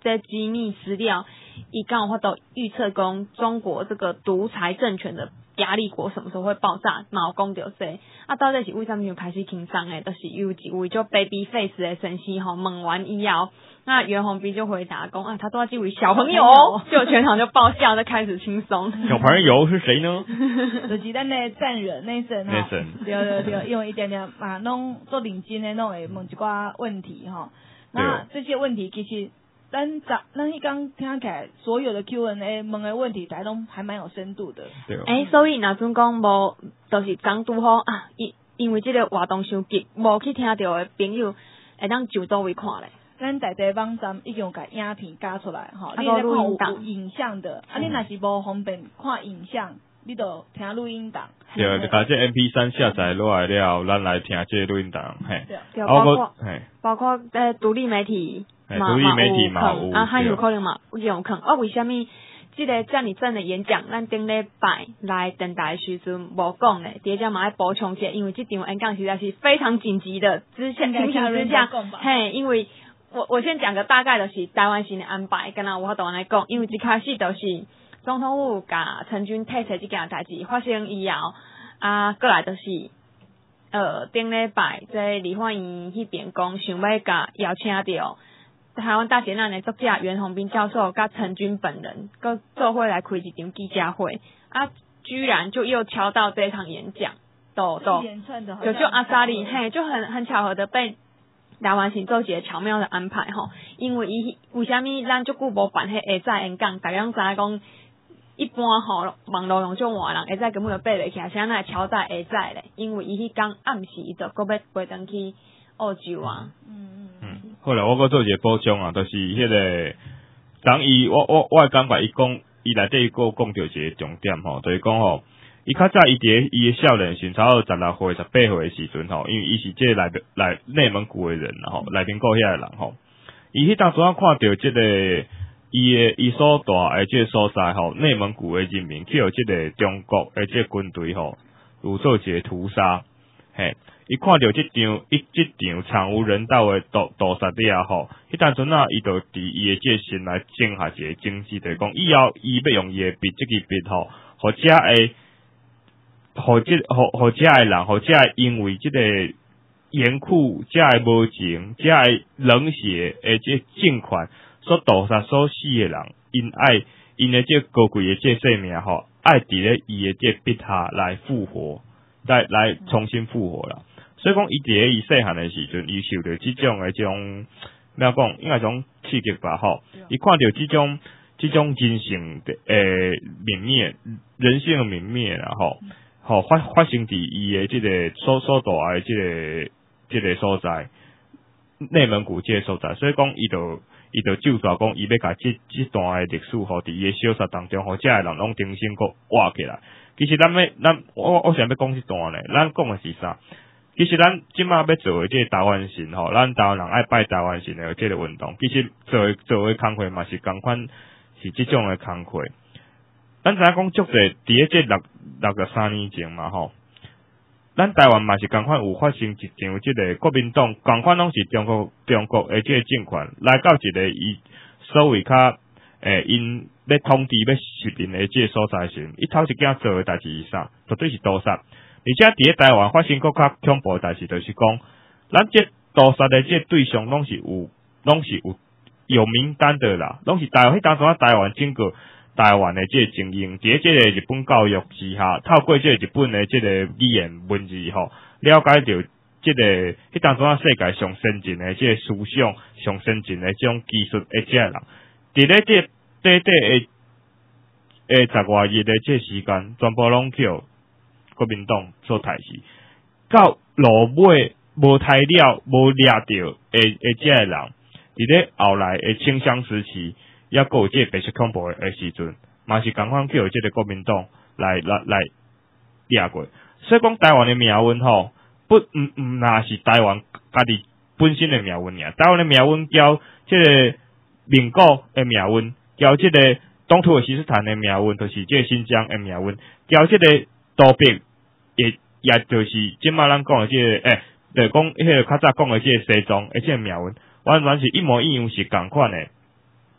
这机密资料，伊刚有法度预测讲中国这个独裁政权的压力锅什么时候会爆炸，嘛有讲到这啊，到底是为什么就开始轻松诶？就是有一位叫 Baby Face 的神仙吼，问完以后，那袁弘斌就回答讲啊，他都要这位小朋友，就全场就爆笑，就开始轻松。 小朋友是谁呢？ 就是咱的赞人内神哈，对，因为一点点嘛，弄做领巾的弄会问一寡问题哈，那这些问题其实。咱迄刚听起来，所有的 Q&A 问的问题，大家都还蛮有深度的。 对。所以若准讲无，就是刚拄好啊，因为这个活动伤急，无去听到的朋友，会当就倒位看咧。 咱在地网站已经有甲影片加出来，吼，你来看有影像的，你若是无方便看影像，你就听录音档。 对，就把这 MP3 下载落来了，咱来听这录音档，嘿。 对，包括独立媒体。 独立媒体嘛有啊，还有可能嘛有可能。为什么这个遮尔正的演讲，咱顶礼拜来电台时阵无讲咧？第二嘛要补充一下，因为这场演讲实在是非常紧急的情形之下，嘿，因为我先讲个大概就是台湾省的安排，跟我同来讲，因为一开始就是总统府甲陈军退出这件代志发生以后，过来就是顶礼拜在立法院迄边讲，想要甲邀请到。台湾大学那的作家袁弘斌教授跟陈军本人跟做会来开一场记者会居然就又敲到这场演讲，就阿莎莉嘿，就很巧合的被台湾省做一个巧妙的安排吼，因为为什么咱足久无办迄下载演讲，大家拢知影讲一般吼网络用种换人下载根本就爬袂起来，现在敲在下载咧，因为伊迄天暗时伊就搁要飞登去澳洲啊。 后来我搁做一个补充啊，就是迄个，当伊我感觉伊讲，伊内底佫讲到一个重点吼，就是讲吼，伊较早伊的少年时，差不多16岁、18岁的时阵吼，因为伊是这来内蒙古的人吼，来宾国遐的人吼，伊迄当时啊看到这个伊所大的这个所在吼，内蒙古的人民去有这个中国的这个军队吼，有做一个屠杀，嘿。伊看到这场惨无人道的屠杀了吼，迄当阵啊，伊就伫伊的这心来种下一个种子，就是讲以后伊要用伊的笔这个笔吼，或者的人，或者因为这个严酷、这个无情、这个冷血的这政权所屠杀所死的人，因的这高贵的这生命吼，爱伫咧伊的这笔下来复活，来重新复活啦。所以讲，伊伫咧伊细汉的时阵，伊受到这种要讲，应该种刺激吧吼。伊看到这种人性的泯灭，人性的泯灭啦吼，发生伫伊的这个所大的这个所在，内蒙古这个所在。所以讲，伊就就大讲，伊要甲这段的历史吼，伫伊的小说当中，吼，遮个人拢重新个挖起来。其实我想要讲这段咧，咱讲的是啥？其实咱即马要做的这个台湾神吼，咱台湾人爱拜台湾神的这个运动，其实做的工课嘛是同款，是这种的工课。咱知影讲足侪伫咧这63年前嘛吼，咱台湾嘛是同款有发生一场这个国民党，同款拢是中国的这个政权来到一个伊所谓较因要统治要实行的这个所在时，伊头一件做的代志是啥？绝对是屠杀。而且伫咧台湾发生更较恐怖的代志，就是讲，咱这屠杀的这对象拢是有名单的啦，拢是迄当中台湾整个台湾的这个精英，伫咧这个日本教育之下，透过这个日本的这个语言文字吼，了解到这个迄当中世界上先进的这个思想、上先进的这种技术的这个人，伫咧这短的10多日的这个时间，全部拢叫国民党所杀死，到落尾无杀了、无掠着的这个人，伫咧后来的清乡时期，也有这个白色恐怖的时阵，嘛是同款叫这个国民党来掠过。所以讲台湾的命运吼，毋那是台湾家己本身的命运尔，台湾的命运交这个民国的命运，交这个东土尔西斯坦的命运，就是这个新疆的命运，交这个多边。也就是即马咱讲的这个，就讲迄个较早讲的这个西藏，而且命运完全是一模一样是共款的。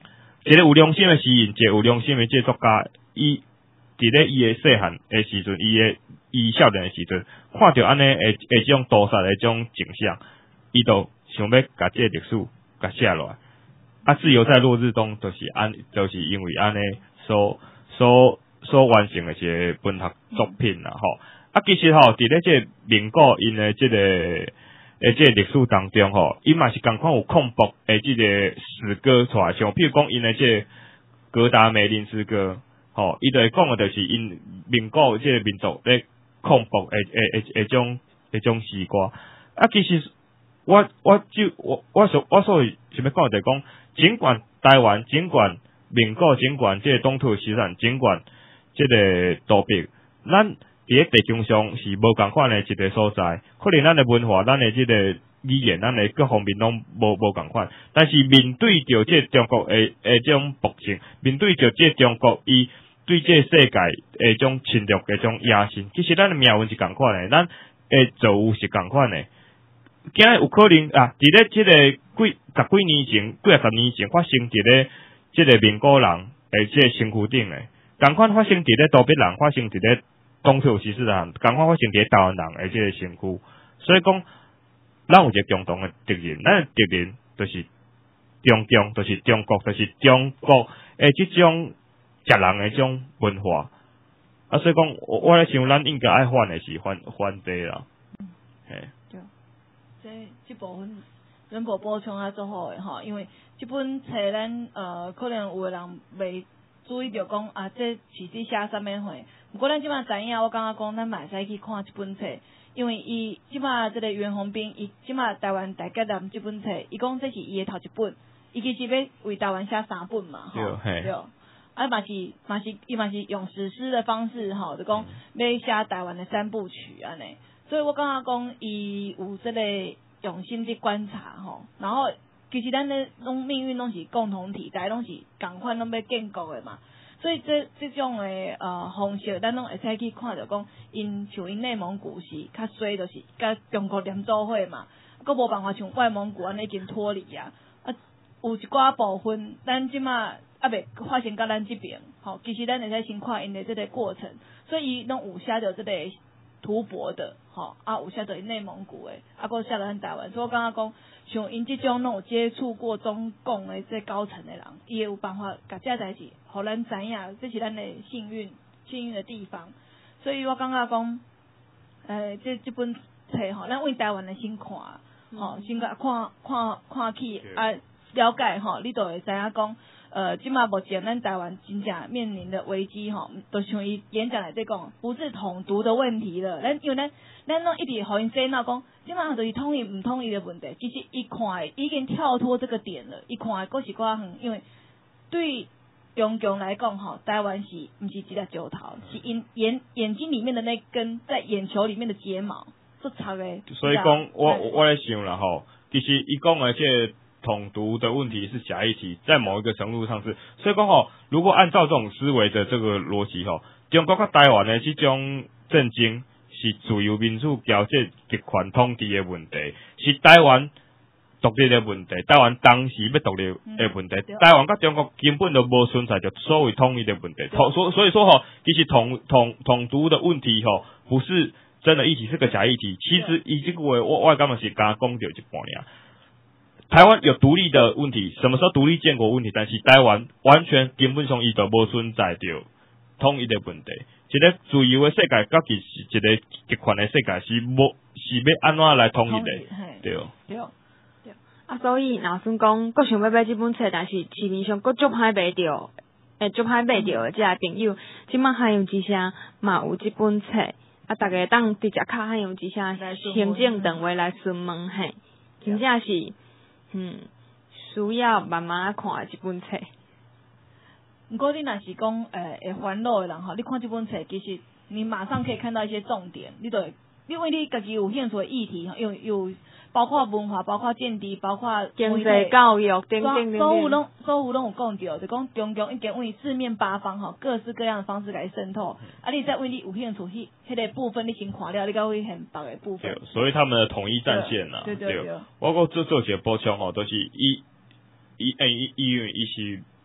一个有良心的诗人，一个有良心的这作家，伊伫咧伊的细汉的时阵，伊少年的时阵，看到安尼的这种屠杀的这种景象，伊就想要甲这历史甲写落来。啊，自由在落日中，就是因为安尼所完成的一个文学作品啦，吼。啊，其实吼，伫咧这民国因的这个历史当中吼，伊嘛是共款有控博的这个诗歌出来，像譬如讲因的这格达梅林诗歌，吼，伊就会讲的就是因民国这个民族咧控博的种诗歌。啊，其实我所想要讲就是讲，尽管台湾，尽管民国，尽管这个东土时产，尽管这个土壁，咱伫咧地球上是无共款的一个所在，可能咱的文化，咱的这个语言，咱的各方面拢无共款。但是面对着这中国的这种暴政，面对着这中国伊对这世界的种侵略的种野心，其实咱的命运是共款的，咱的造物是共款的。今日有可能啊，伫咧这个几年前发生伫咧这个民国人的这个身躯顶诶，共款发生伫咧土壁人，发生伫咧东土西斯人，共款发生伫咧台湾人的这个身躯。所以讲，咱有一个共同的敌人，咱的敌人就是中共，就是中国，就是中国的这种食人的这种文化。啊，所以讲，我咧想，咱应该爱反的是反地啦，嘿。 这部分人博补充啊，做好诶吼，因为这本册咱可能有个人未注意到讲啊，这是伫写啥物货。不过咱即马知影，我感觉讲咱嘛会使去看这本册，因为伊即马这个袁宏斌，伊即马台湾大概念这本册，伊讲这是伊诶头一本，伊其实要为台湾写3本嘛，吼，对。啊，伊嘛是用史诗的方式吼，就讲要写台湾的3部曲安尼。所以我感觉讲，伊有这个用心去观察吼，然后其实咱的拢命运拢是共同体，大家拢是共款拢要建国的嘛。所以这种的方式，咱拢会使去看着讲，像因内蒙古是较衰，就是甲中国连做伙嘛，佫无办法像外蒙古安尼已经脱离啊。啊，有一寡部分，咱即马未发生到咱这边，吼，其实咱会使先看因的这个过程，所以伊拢有写着这个。吐蕃的，吼啊，有写到内蒙古的，啊，佫写到咱台湾，所以我感觉讲，像因这种拢有接触过中共的这高层的人，伊会有办法甲这代志，互咱知影，这是咱的幸运的地方。所以我感觉讲，这本册吼，咱为台湾的先看，吼，先甲看去啊，了解吼，你就会知影讲。即马目前咱台湾真正面临的危机吼，都像伊演讲内底讲，不是统独的问题了。因为咱拢一直互因洗脑讲，即马就是统一唔统一的问题。其实伊看已经跳脱这个点了，伊看佫是寡远，因为对中共来讲吼，台湾是毋是一粒石头，是因眼睛里面的那根在眼球里面的睫毛所插的。 所以讲，我咧想啦吼，其实伊讲的这统独的问题是假议题，在某一个程度上是，所以讲吼，如果按照这种思维的这个逻辑吼，中国甲台湾的这种政经是自由民主交这集权统治的问题，是台湾独立的问题，台湾当时要独立的问题，台湾甲中国根本就无存在着所谓统一的问题，所以说吼，其实统独的问题吼，不是真的议题，是个假议题。其实伊这个话我感觉是刚讲到一半尔。台湾有独立的问题，什么时候独立建国问题？但是台湾完全根本上伊就无存在着统一的问题。一个自由的世界，甲其实一个集权的世界是要安怎来统一的？对。 啊，所以若算讲，佫想要买这本册，但是市面上佫足歹买着，足歹买着的这些朋友，即马海洋之声嘛有这本册，啊，大家当直接卡海洋之声行政单位来询问嘿，真正是。需要慢慢看这本册。 不过你若是讲会烦恼的人吼，你看这本册，其实你马上可以看到一些重点，因为你家己有兴趣的议题，有包括文化，包括政治，包括经济教育等等， 所有拢有讲到，就讲中共已经为四面八方吼，各式各样的方式来渗透。啊，你再为你有兴趣迄个部分，你先看了，你才会很白的部分。 对，所以他们的统一战线呐，对。我讲做一个补充吼，就是伊是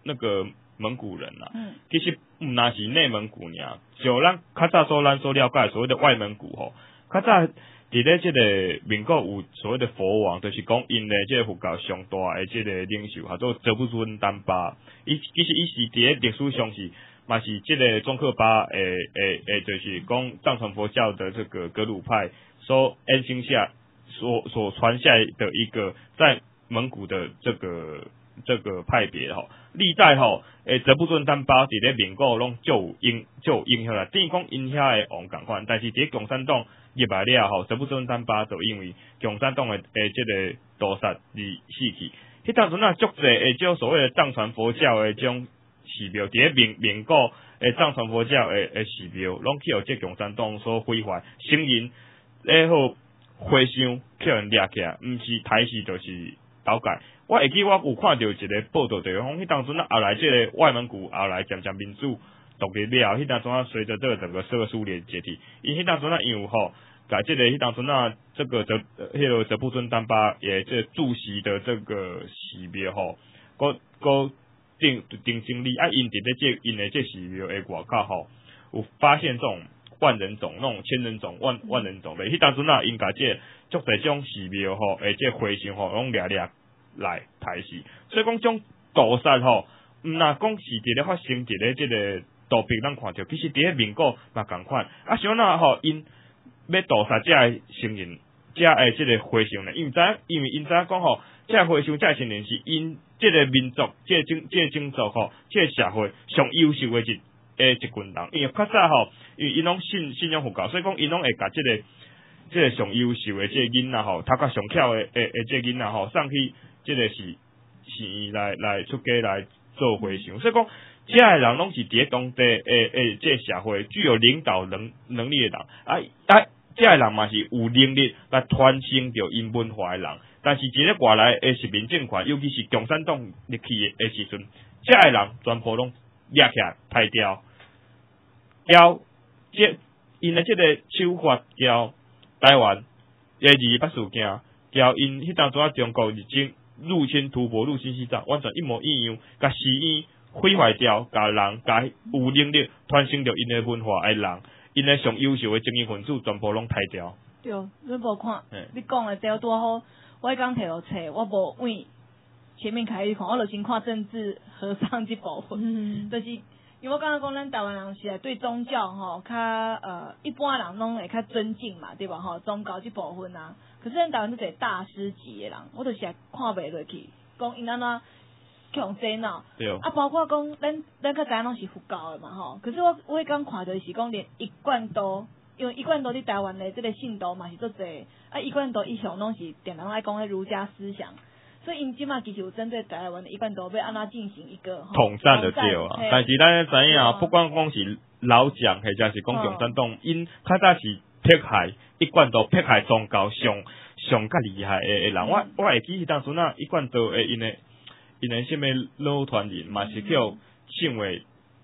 那个蒙古人啦，其实毋那是内蒙古尔，就咱较早咱所了解所谓的外蒙古吼，较早伫咧即个民国有所谓的佛王，就是讲因咧即个佛教上大诶即个领袖，叫做泽布尊丹巴，其实伊是伫咧历史上是嘛是即个宗喀巴就是讲藏传佛教的这个格鲁派所延伸下所传下来的一个在蒙古的这个派别吼，历代吼泽布尊丹巴伫咧民国拢就有影响啦，等于讲因遐诶王共款，但是伫咧共产党入来了吼，泽布尊丹巴就因为共产党诶即个屠杀而死去。迄当阵啊，足济诶种所谓的藏传佛教诶种寺庙，伫咧民国诶藏传佛教诶寺庙，拢去互即共产党所毁坏，声音好回想去人掠起来，毋是台视就是倒改。我会记我有看到一个报道，就是讲迄当阵啊，后来即个外蒙古后来渐渐民主独立了，迄当阵啊，随着这个整个社会苏联解体，因迄当阵啊，因为吼，甲即个迄当阵啊，这个泽布尊丹巴也这主席的这个寺庙吼，个定经理啊，因伫咧因的这寺庙诶外口吼，有发现这种万人冢、那种千人冢、万人冢的，迄当阵啊，因甲这足侪种寺庙吼，这回声吼，拢掠来台视，所以讲种屠杀吼，毋若讲是伫咧发生伫咧即个图片咱看着，其实伫咧民国嘛共款，啊像那吼因要屠杀遮个成人，遮个即个回声咧，因为因知影讲吼，遮个回声遮个成人是因即个民族、即个种族吼，即个社会上优秀的一群人，因为较早吼，因为因拢信仰佛教，所以讲因拢会甲即个上优秀的即个囡仔吼，读甲上巧的即个囡仔吼，送去。即个是来出家来做回想，所以讲，遮个人拢是伫咧当地即个社会具有领导能力的人，遮个人嘛是有能力来传承着因文化的人，但是伫咧外来的殖民政权，尤其是共产党入去的时阵，遮个人全部拢掠起来杀掉，因的即个手法交台湾228事件，交因迄当阵啊中国入侵突破入侵西藏，完全一模一样，甲寺院毁坏掉，甲人甲有能力传承着因的文化的人，因的上优秀的精英分子全部拢杀掉。 对，你无看，你讲的对拄好，我刚摕到册，我无为前面开始看，我就先看政治和尚这部分，就是因为我刚刚讲咱台湾人是对宗教吼，较一般人拢会较尊敬嘛，对吧？吼，宗教这部分啊。可是咱台湾都是大师级的人，我就是看袂落去，讲因安怎去用洗脑，啊，包括讲咱较知影拢是佛教的嘛吼。可是我迄刚看到是讲连一贯道，因为一贯道伫台湾的这个信徒嘛是足侪，啊一贯道一向拢是点人爱讲迄儒家思想，所以因即马其实有针对台湾的一贯道要安怎进行一个统战的对啊。但是咱知影，不管讲是老蒋或者是讲共产党，因较早是迫害。一贯道迫害宗教上较厉害的人，我会记迄当阵啊，一贯道的因的什么老团人嘛是叫姓为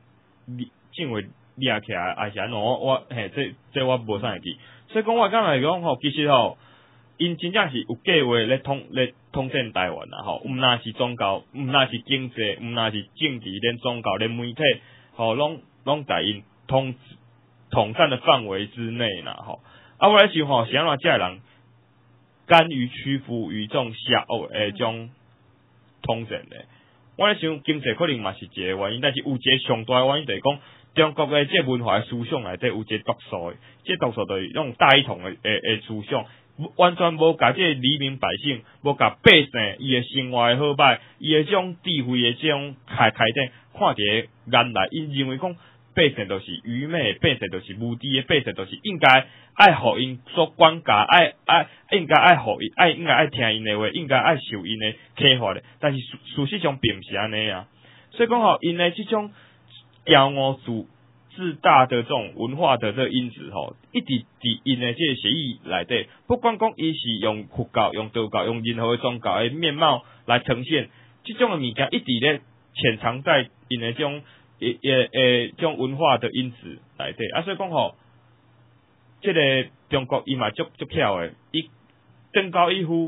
掠起来，还是安怎？我这我无啥会记。所以讲我刚来讲吼，其实吼，因真正是有计划咧统战台湾啦吼，毋那是宗教，毋那是经济，毋那是政治，连宗教连媒体吼，拢在因统战的范围之内啦吼。啊，我来想吼，是安怎遮个人甘于屈服于这种邪恶的种统战咧？我来想，经济可能嘛是一个原因，但是有一个上大的原因就是讲，中国的这文化思想内底有一个毒素的，这毒素就是那种大一统的思想，完全无甲这黎民百姓，无甲百姓伊的生活的好歹，伊的这种智慧的这种开展看伫眼内，因认为讲。百姓就是愚昧，百姓就是无知的，百姓就是应该爱互因所管教，应该爱互因，应该爱听因的话，应该爱受因的启发的。但是事实上并不是安尼啊。所以讲吼，因的这种骄傲自大的这种文化的这个因子吼，一直伫因的这个协议内底，不管讲伊是用佛教、用道教、用任何的宗教的面貌来呈现，这种的物件一直咧潜藏在因的这种。这种文化的因子内底啊，所以讲吼，这个中国伊嘛足巧诶，伊登高一呼，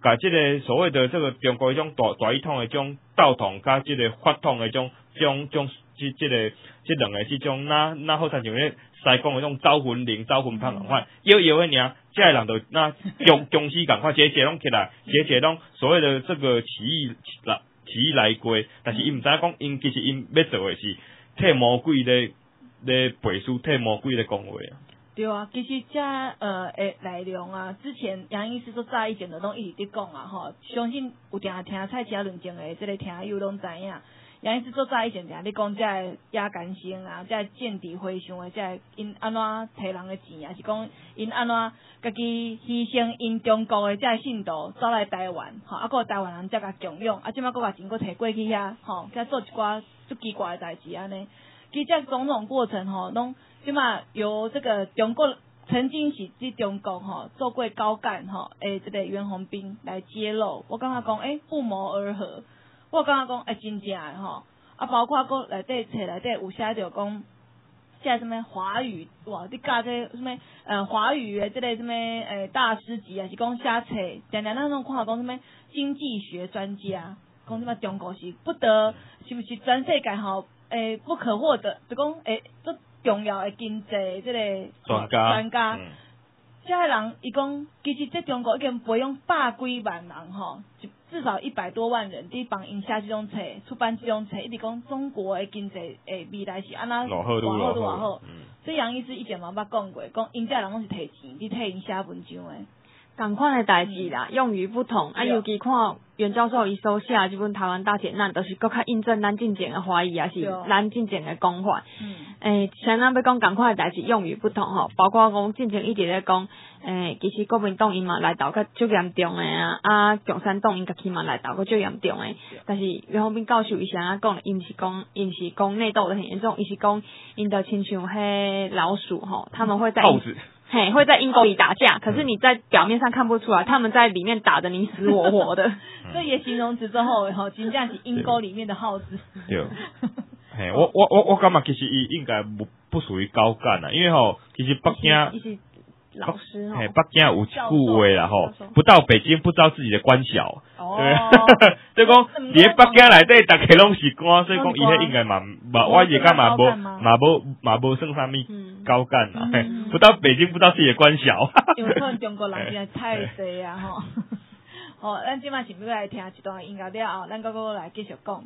甲即个所谓的这个中国迄种大一统的种道统，甲即个法统的种即两个即种那好像咧西讲的种招魂灵、招魂芳共款，摇的尔，这个人就那僵尸共款，一个拢起来，一个拢所谓的这个起义来过，但是伊毋知影讲，因其实因要做的是替魔鬼咧背书，替魔鬼咧讲话啊。 对啊，其实这内容啊，之前杨医师都早以前就拢一直伫讲啊，吼，相信有定听蔡奇论证的这个听友拢知影。杨医师做早以前定咧讲，这亚干星啊，这间谍回想的，这因安怎摕人的钱，还是讲因安怎家己牺牲因中国的这信徒走来台湾，吼，啊，个台湾人才甲强用，啊，即摆个把钱个摕过去遐，吼，甲做一寡足奇怪的代志安尼。其实这种种过程吼，拢即摆由这个中国曾经是伫中国吼做过高干吼，这个袁宏斌来揭露，我感觉讲不谋而合。我感觉讲真正诶吼，啊包括个内底册内底有写着讲，写什么华语哇，你教这什么华语诶，这个什么大师级啊，是讲写册，常常咱拢看到讲什么经济学专家，讲什么中国是不得，是不是全世界吼不可获得，就讲最重要诶经济这个专家。这个人伊讲，其实在中国已经培养100几万人吼，至少100多万人伫帮因写这种册，出版这种册，一直讲中国的经济未来是安那偌好。所以杨医师以前嘛捌讲过，讲因这人拢是摕钱去替因写文章诶。 同款的代志啦，用语不同。尤其看袁教授伊所写这本《台湾大劫难》，就是搁较印证咱进前的怀疑，也是咱进前的讲法。像咱要讲同款的代志，用语不同吼，包括讲进前一直咧讲，其实国民党因嘛来斗较足严重诶啊，共产党因家己嘛来斗较足严重诶。但是袁宏斌教授伊是安讲，伊毋是讲内斗的很严重，伊是讲因的亲像迄老鼠吼，他们会在会在阴沟里打架，可是你在表面上看不出来，他们在里面打得你死我活的。 这也形容词之后，吼，真正是阴沟里面的耗子。 对。嘿，我感觉其实伊应该不属于高干啦，因为吼，其实北京老师吼， 北京有一句话啦吼，不到北京不知道自己的官小。对，所以讲伫北京内底大家拢是官，所以讲伊迄应该嘛，我也感嘛无算啥物高干啦，不到北京不知道自己的官小。 因为可能中国人真系太济啊吼。好，咱即摆是要来听一段音乐了后，咱个个来继续讲。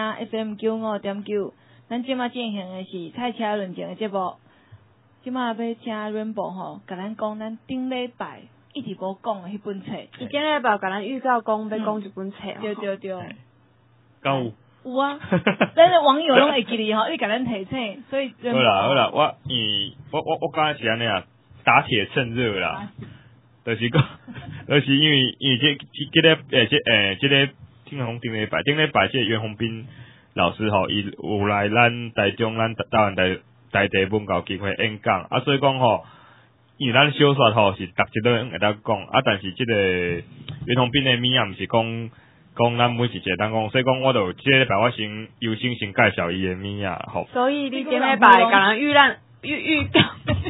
FM 95.9，咱即马进行的是赛车论证的节目。即马要请 Rainbow 吼，甲咱讲咱顶礼拜一直无讲的迄本册。 伊顶礼拜甲咱预告讲要讲一本册哦。 对。 敢有？ 有啊，咱的网友拢会记哩吼，伊甲咱提醒，所以好啦，我刚才是安尼啊，打铁趁热啦，就是讲，就是因为这个顶礼拜这袁宏斌老师吼，伊有来咱台中咱台湾台地文教基金会演讲啊，所以讲吼，因为咱小说吼是逐一都会当讲啊，但是这个袁宏斌的物啊，毋是讲咱每一节当讲，所以讲我就这礼拜我先优先介绍伊的物啊，吼。 所以你顶礼拜甲人预告，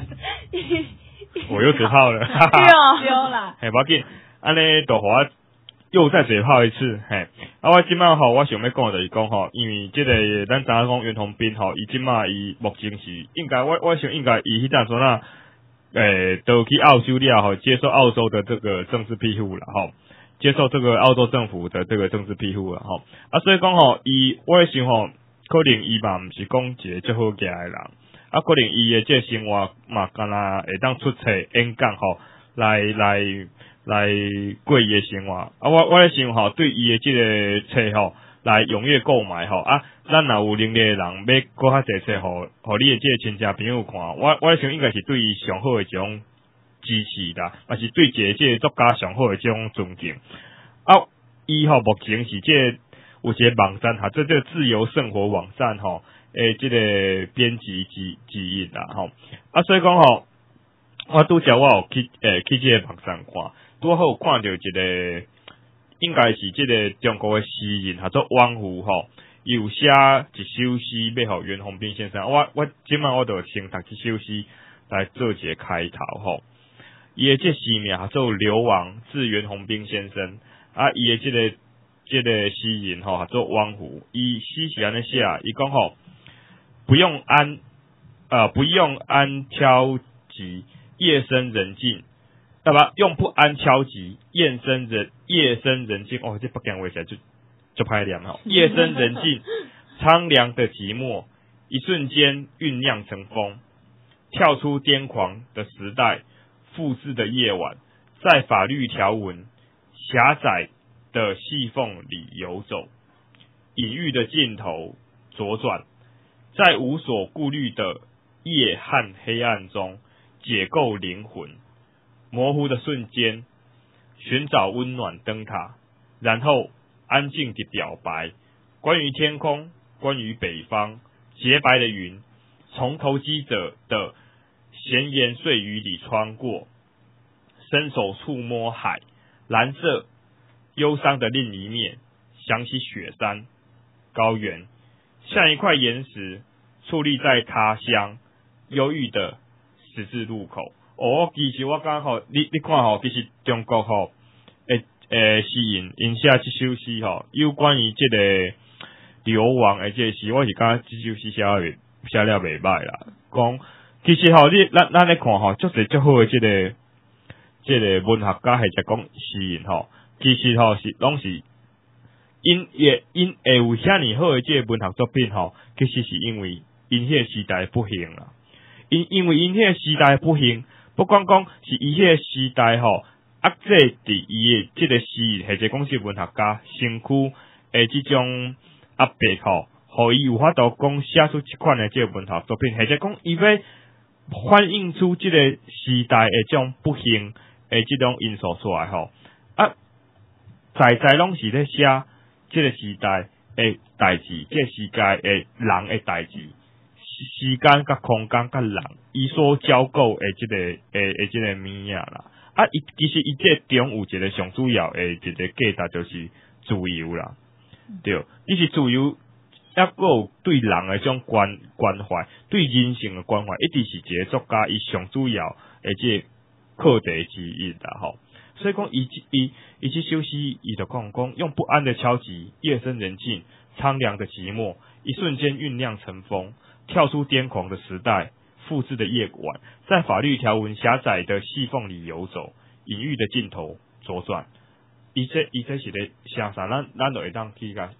我又嘴炮了， 对啦， 嘿，无要紧，安尼就互我又再嘴炮一次，嘿，啊，我即摆吼，我想要讲就是讲吼，因为这个咱知影讲袁宏斌吼，伊即摆伊目前是应该我想应该伊迄阵说那，都去澳洲了吼，接受澳洲的这个政治庇护了吼。接受这个澳洲政府的这个政治庇护了吼，啊，所以讲吼，我想吼，可能伊嘛毋是讲一个最好行的人，啊，可能伊的这生活嘛，干那会当出册演讲吼，来过伊的生活，啊，我咧想吼，对伊的这个册吼，来踊跃购买吼，啊，咱若有能力的人要搁较侪册，互你的这个亲戚朋友看，我咧想应该是对伊上好的一种支持啦，也是对这个作家上好的这种尊敬。啊，伊吼目前是有一个网站哈，这个自由生活网站吼，这个编辑之一啦吼。啊，所以讲吼，我拄则我有去这个网站看，拄好有看到一个应该是这个中国的诗人，叫做汪湖吼，伊有写一首诗要互袁宏斌先生。我即摆我就先读这首诗来做一个开头吼。伊的这诗名叫做流亡，字袁宏斌先生。啊，伊的这个诗人吼，叫做汪湖。伊诗是安尼写，伊讲吼，不用安敲击，夜深人静，用不安敲击，夜深人静。哦，这北京话起来就歹念吼。夜深人静，苍凉的寂寞，一瞬间酝酿成风，跳出癫狂的时代。复制的夜晚，在法律条文狭窄的细缝里游走，隐喻的尽头左转，在无所顾虑的夜和黑暗中解构灵魂，模糊的瞬间寻找温暖灯塔，然后安静地表白关于天空，关于北方，洁白的云从投机者的闲言碎语里穿过，伸手触摸海，蓝色忧伤的另一面，想起雪山高原，像一块岩石矗立在他乡忧郁的十字路口。其实我感觉吼，你看吼，其实中国吼诗人因写这首诗吼，有关于这个流亡的这个诗，我是感觉这首诗写了袂歹啦。讲其实吼，咱咧看吼，足好的这个文学家或者讲诗人吼，其实吼是拢是因会有遐尼好的这个文学作品吼，其实是因为因迄个时代不幸啦。因为因迄个时代不幸，不管讲是伊迄个时代吼，压制伫伊的这个诗人或者讲是文学家身躯的这种压迫吼，互伊有法度讲写出这款的这个文学作品，或者讲伊要反映出这个时代的这种不幸的这种因素出来吼，在拢是咧写这个时代的代志，这个时代的人的代志，时间甲空间甲人，伊所交构的这个物件啦。其实伊这中有一个上主要的一个价值就是自由啦，对，伊是自由，还有对人的这种关怀，对人性的关怀，一直是一个作家伊上主要的这课题之一啦吼。所以讲，伊这首诗，伊就讲用不安的敲击，夜深人静，苍凉的寂寞，一瞬间酝酿成风，跳出癫狂的时代，复制的夜晚，在法律条文狭窄的细缝里游走，隐喻的尽头左转。伊这是咧写啥？咱就会当去甲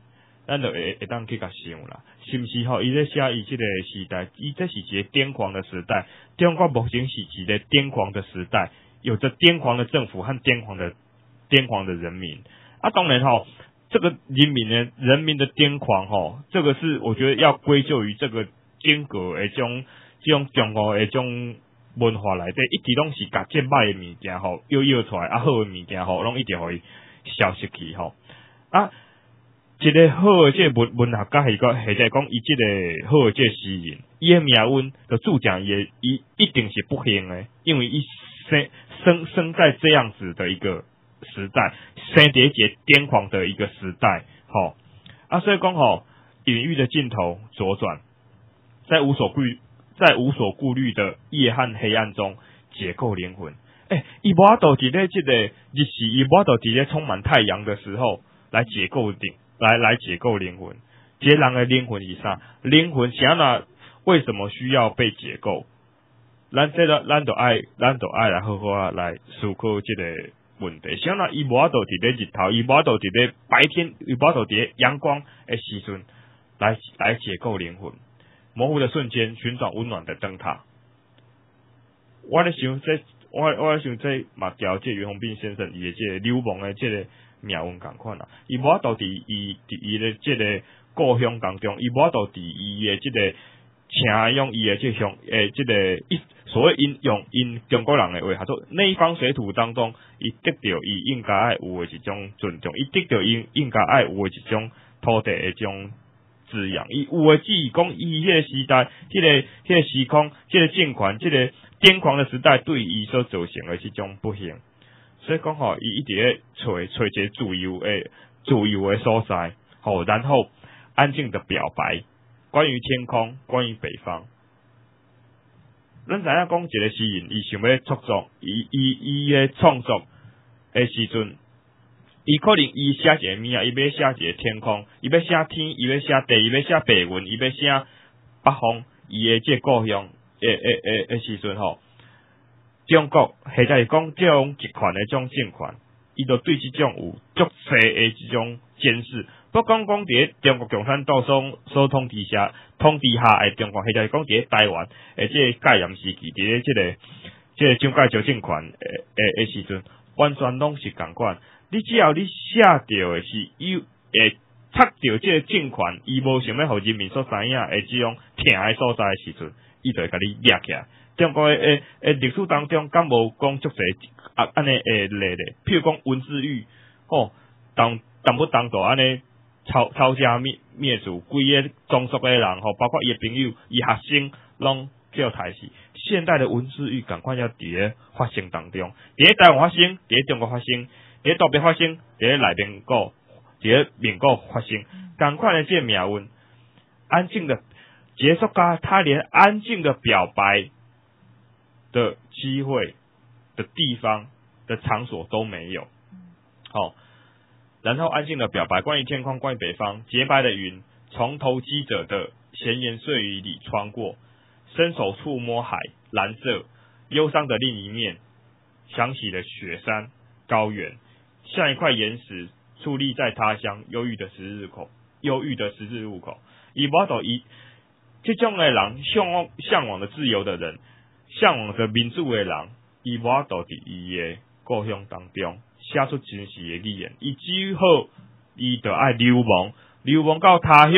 咱就会当去甲想啦，是毋是吼？伊咧写伊即个时代，伊这是一个癫狂的时代，中国目前是一个癫狂的时代，有着癫狂的政府和癫狂的人民。啊，当然吼，这个人民的癫狂吼，这个是我觉得要归咎于这个间隔的这种中国的这种文化内底，一直拢是甲这歹的物件吼，摇出来，啊好的物件吼，拢一直互伊消失去吼。啊，一个好的这个文学家或者讲伊这个好的这个诗人，伊的命运就注定伊一定是不幸的，因为伊生在这样子的一个时代，生在一个癫狂的一个时代，吼啊，所以讲吼，隐喻的尽头左转，在无所顾虑的夜和黑暗中解构灵魂。伊无法度伫咧这个日时，伊无法度伫咧充满太阳的时候来解构灵魂。一个人的灵魂是啥？灵魂是安怎？为什么需要被解构？咱就爱来好好来思考这个问题。是安怎？伊无法度伫咧日头，伊无法度伫咧白天，伊无法度伫咧阳光的时阵来解构灵魂。模糊的瞬间，寻找温暖的灯塔。我咧想这嘛，交这袁弘斌先生伊的这个流亡的这个命运共款啦。伊无法度伫伊的这个故乡当中，伊无法度伫伊的这个请用伊的这这个所谓因中国人的话，叫做内方水土当中，伊得到伊应该爱有的一种尊重，伊得到伊应该爱有的一种土地的这种滋养。伊有的只是讲伊迄个时代，迄个时空，迄个政权，即个癫狂的时代对伊所造成的这种不幸。所以讲吼，伊一直咧找一个自由的所在，吼，然后安静的表白关于天空，关于北方。咱知影讲一个诗人，伊想要创作，伊的创作的时阵，伊可能伊写一个物啊，伊要写一个天空，伊要写天，伊要写地，伊要写白云，伊要写北方，伊的这故乡的时阵吼，中国或者是讲这种集权的这种政权，伊就对这种有足侪的这种监视。不讲伫中国共产党所统治下的中国，或者是讲伫台湾这个戒严时期，伫咧这个蒋介石政权的时阵，完全拢是共款。你只要你写到的是伊会插到这个政权，伊无想要互人民所知影的这种疼的所在的时阵，伊就会甲你掠起来。中国的历史当中，敢无讲足侪安尼的例子？譬如讲文字狱，当作安尼抄家灭族，规个宗族的人包括伊的朋友、伊学生，拢叫台死。现代的文字狱赶快要伫咧发生当中，伫咧台湾发生，伫咧中国发生，伫咧岛边发生，伫咧内蒙古，伫咧缅国发生，赶快的这命运，安静的结束他连安静的表白的机会的地方的场所都没有。然后安静的表白关于天空，关于北方，洁白的云从投机者的闲言碎语里穿过，伸手触摸海蓝色，忧伤的另一面，想起了雪山高原，像一块岩石矗立在他乡忧郁的十字路口。伊无度伊这种的人，向往的自由的人，向往着民主的人，伊无度伫伊的故乡当中写出真实的语言。伊只好伊就爱流亡到他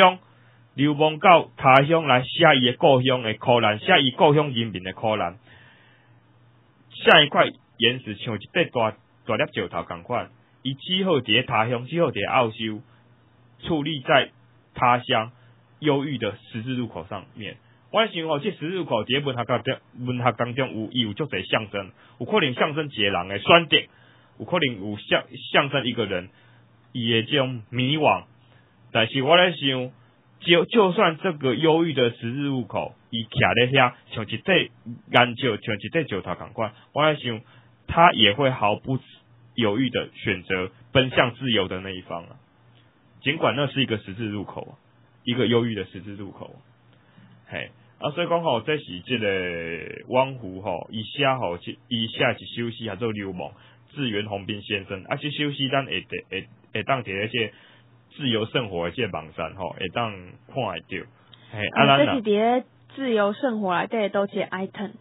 乡来写伊的故乡的苦难，写伊故乡人民的苦难，像一块岩石，像一块大粒石头同款。伊只好伫咧他乡，只好伫咧澳洲，矗立在他乡忧郁的十字路口上面。我想这十字路口伫咧文学当中有足侪象征，有可能象征一个人的选择，有可能有象征一个人伊的这种迷惘。但是我在想，就算这个忧郁的十字路口，伊徛咧遐，像一块岩石，像一块石头同款，我在想，他也会毫不犹豫的选择奔向自由的那一方尽管那是一个十字路口，一个忧郁的十字路口。所以讲这是这个汪湖伊写一首诗叫做《流亡》，致袁弘斌先生。这首诗咱会当伫咧自由生活的这网站吼，会当看会到。嘿， 这是伫自由生活内底都一个 item。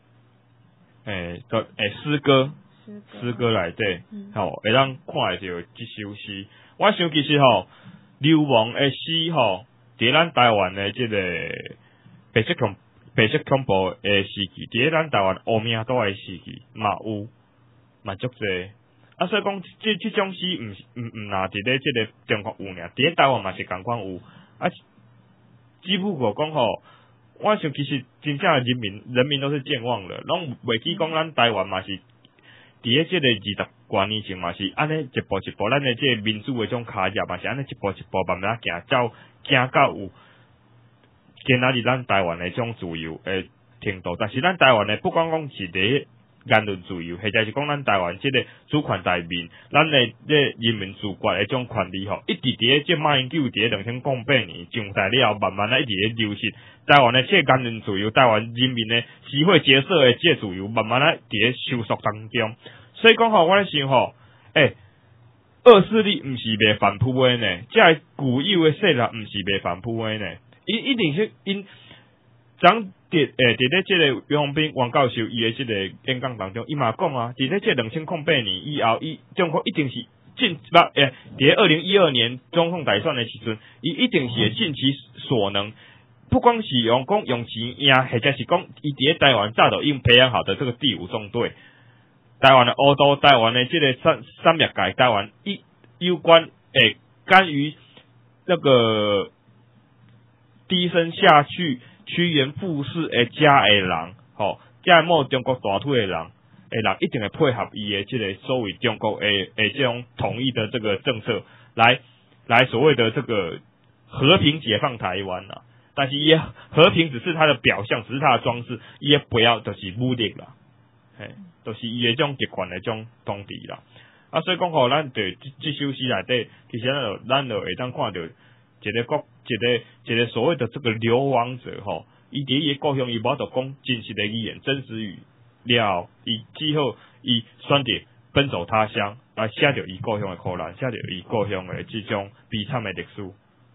诗歌内底，吼，会当看会到这首诗。我想其实吼，流亡的诗吼，伫咱台湾的这个白色恐怖的时期，伫咱台湾乌名岛的时期嘛有，嘛足济。啊，所以讲这种诗毋若伫咧这个中国有尔，伫咧台湾嘛是共款有。啊，只不过讲吼，我想其实真正人民都是健忘了，拢袂记讲咱台湾嘛是。伫咧即个20多年前嘛是安尼一步一步，咱的即个民主的种脚业嘛是安尼一步一步慢慢行到有今仔日咱台湾的种自由的程度。但是咱台湾的不管讲是伫言论自由，或者是讲咱台湾即个主权大民，咱的人民自决的种权利吼，一直伫咧即马英九伫咧2008年上台了后，慢慢一直咧流失。台湾的这言论自由，台湾人民的集会结社的这自由，慢慢伫咧收缩当中。所以讲吼，我咧想吼，恶势力毋是袂反扑的呢，这固有的势力毋是袂反扑的呢，一定是因伫咧这个杨宏斌王教授伊的这个演讲当中，伊嘛讲啊，伫咧这2008年以后，中国一定是伫咧2012年总统大选的时阵，伊一定是会尽其所能。不光是用钱赢，或者是讲伊伫咧台湾早就已经培养好的这个第5纵队，台湾的乌都，台湾的这个三业界，台湾有关甘于那个低声下去、趋炎附势的家的人，吼，加某中国大腿的人一定会配合伊的这个所谓中国的这种统一的这个政策，来所谓的这个和平解放台湾啦。但是伊和平只是它的表象，只是它的装饰，伊也不要就是武力啦，就是伊的这种集权的这种统治啦。啊，所以讲吼，咱对这首诗内底，其实咱就会当看到一个所谓的这个流亡者吼，伊伫伊的故乡，伊无法度讲真实的语言、真实语了，伊之后伊选择奔走他乡，来写着伊故乡的苦难，写着伊故乡的这种悲惨的历史。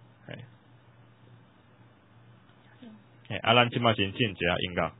咱即马先进一下音乐。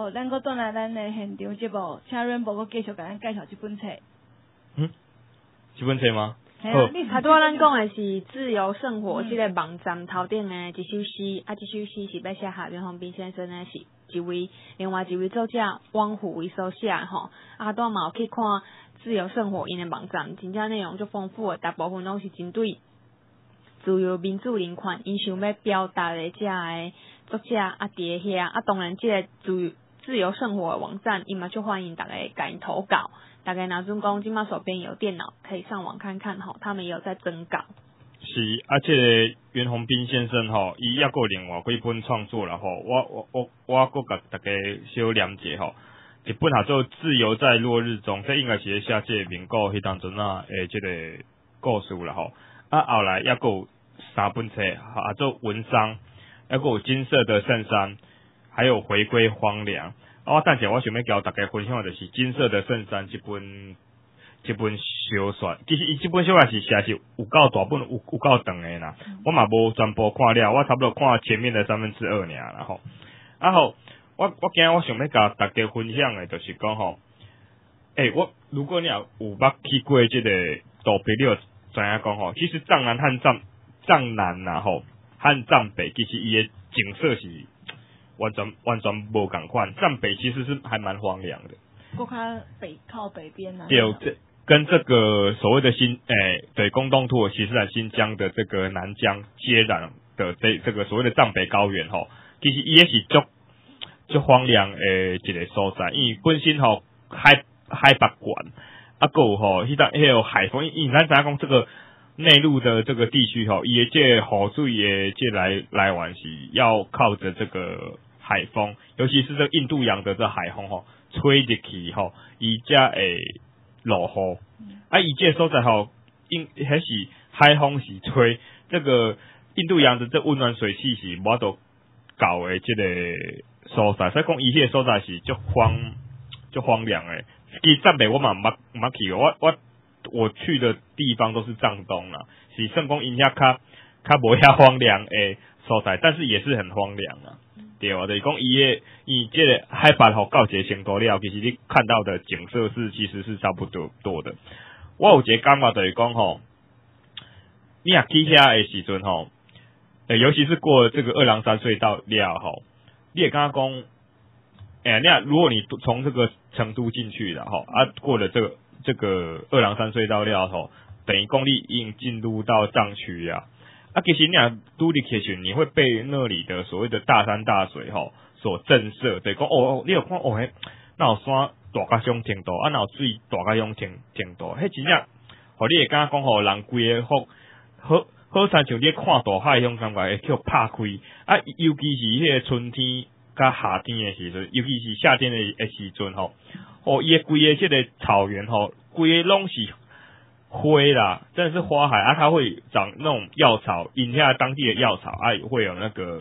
好，咱搁转来咱的现场节目，请 Rainbow 搁继续给咱介绍这本册。 这本册吗？ 系啊，你拄仔咱讲的是自由生活这个网站头顶的一首诗，这首诗是要写下袁宏斌先生的，是另外一位作者汪虎为所写吼。拄嘛有去看自由生活因的网站，真正内容足丰富的，大部分拢是针对自由民主人权因想要表达的这的作者伫遐当然这个自由生活的网站，伊嘛就欢迎大家甲因投稿。大概拿准讲，今嘛手边有电脑，可以上网看看吼，他们也有在征稿。 是，这个袁宏斌先生吼，伊也有另外几本创作啦吼，我搁甲大家小了解吼，一本叫做《自由在落日中》，这应该是写这个民国迄当阵这个故事啦吼。后来也有3本册，叫做《文商》，也有《金色的圣山》，还有《回归荒凉》。我等下我想要交大家分享的就是《金色的圣山》这本小说，其实伊这本小说是写是有够大本，有够长的啦。我嘛无全部看了，我差不多看前面的2/3尔啦吼。我今日我想要甲大家分享的就是讲吼，如果你有捌去过这个杜北，你就知影讲吼，其实藏南和藏南啦吼，和藏北其实伊的景色是完全无共款，藏北其实是还蛮荒凉的。 靠北边啊。 对，跟这个所谓的对，公东土耳其是在新疆的这个南疆接壤的这个所谓的藏北高原吼，其实伊也是足荒凉的一个所在，因为本身吼海拔悬，还有吼迄个海风，因为咱知影讲这个内陆的这个地区吼，伊的这雨水的这来源是要靠着这个海风，尤其是这印度洋的这海风吼，吹入去吼，伊才会落雨。伊这所在吼，迄是海风是吹，这个印度洋的这温暖水汽是无法度搞的这个所在，所以讲伊迄个所在是足荒凉的。其实藏北我嘛毋捌去过，我去的地方都是藏东啦，是算讲因遐较无遐荒凉的所在，但是也是很荒凉啦。对啊，就是讲伊这个海拔吼到一个程度了，其实你看到的景色其实是差不多的。我有一个感觉就是讲吼，你若去遐的时阵吼，尤其是过了这个二郎山隧道了吼，你也刚刚讲，如果你从这个成都进去了吼，过了这个二郎山隧道了吼，等于讲你已经进入到藏区啊。其实你若拄入去时，你会被那里的所谓的大山大水吼所震慑，对，讲你有看那有山大甲凶程度，那有水大甲凶程度，迄真正，你会感觉讲人规个好像你看大海种感觉会去拍开，尤其是迄个春天甲夏天的时阵，尤其是夏天的时阵伊个规个这个草原规个拢是花啦，真的是花海它会长那种药草，引下当地的药草会有那个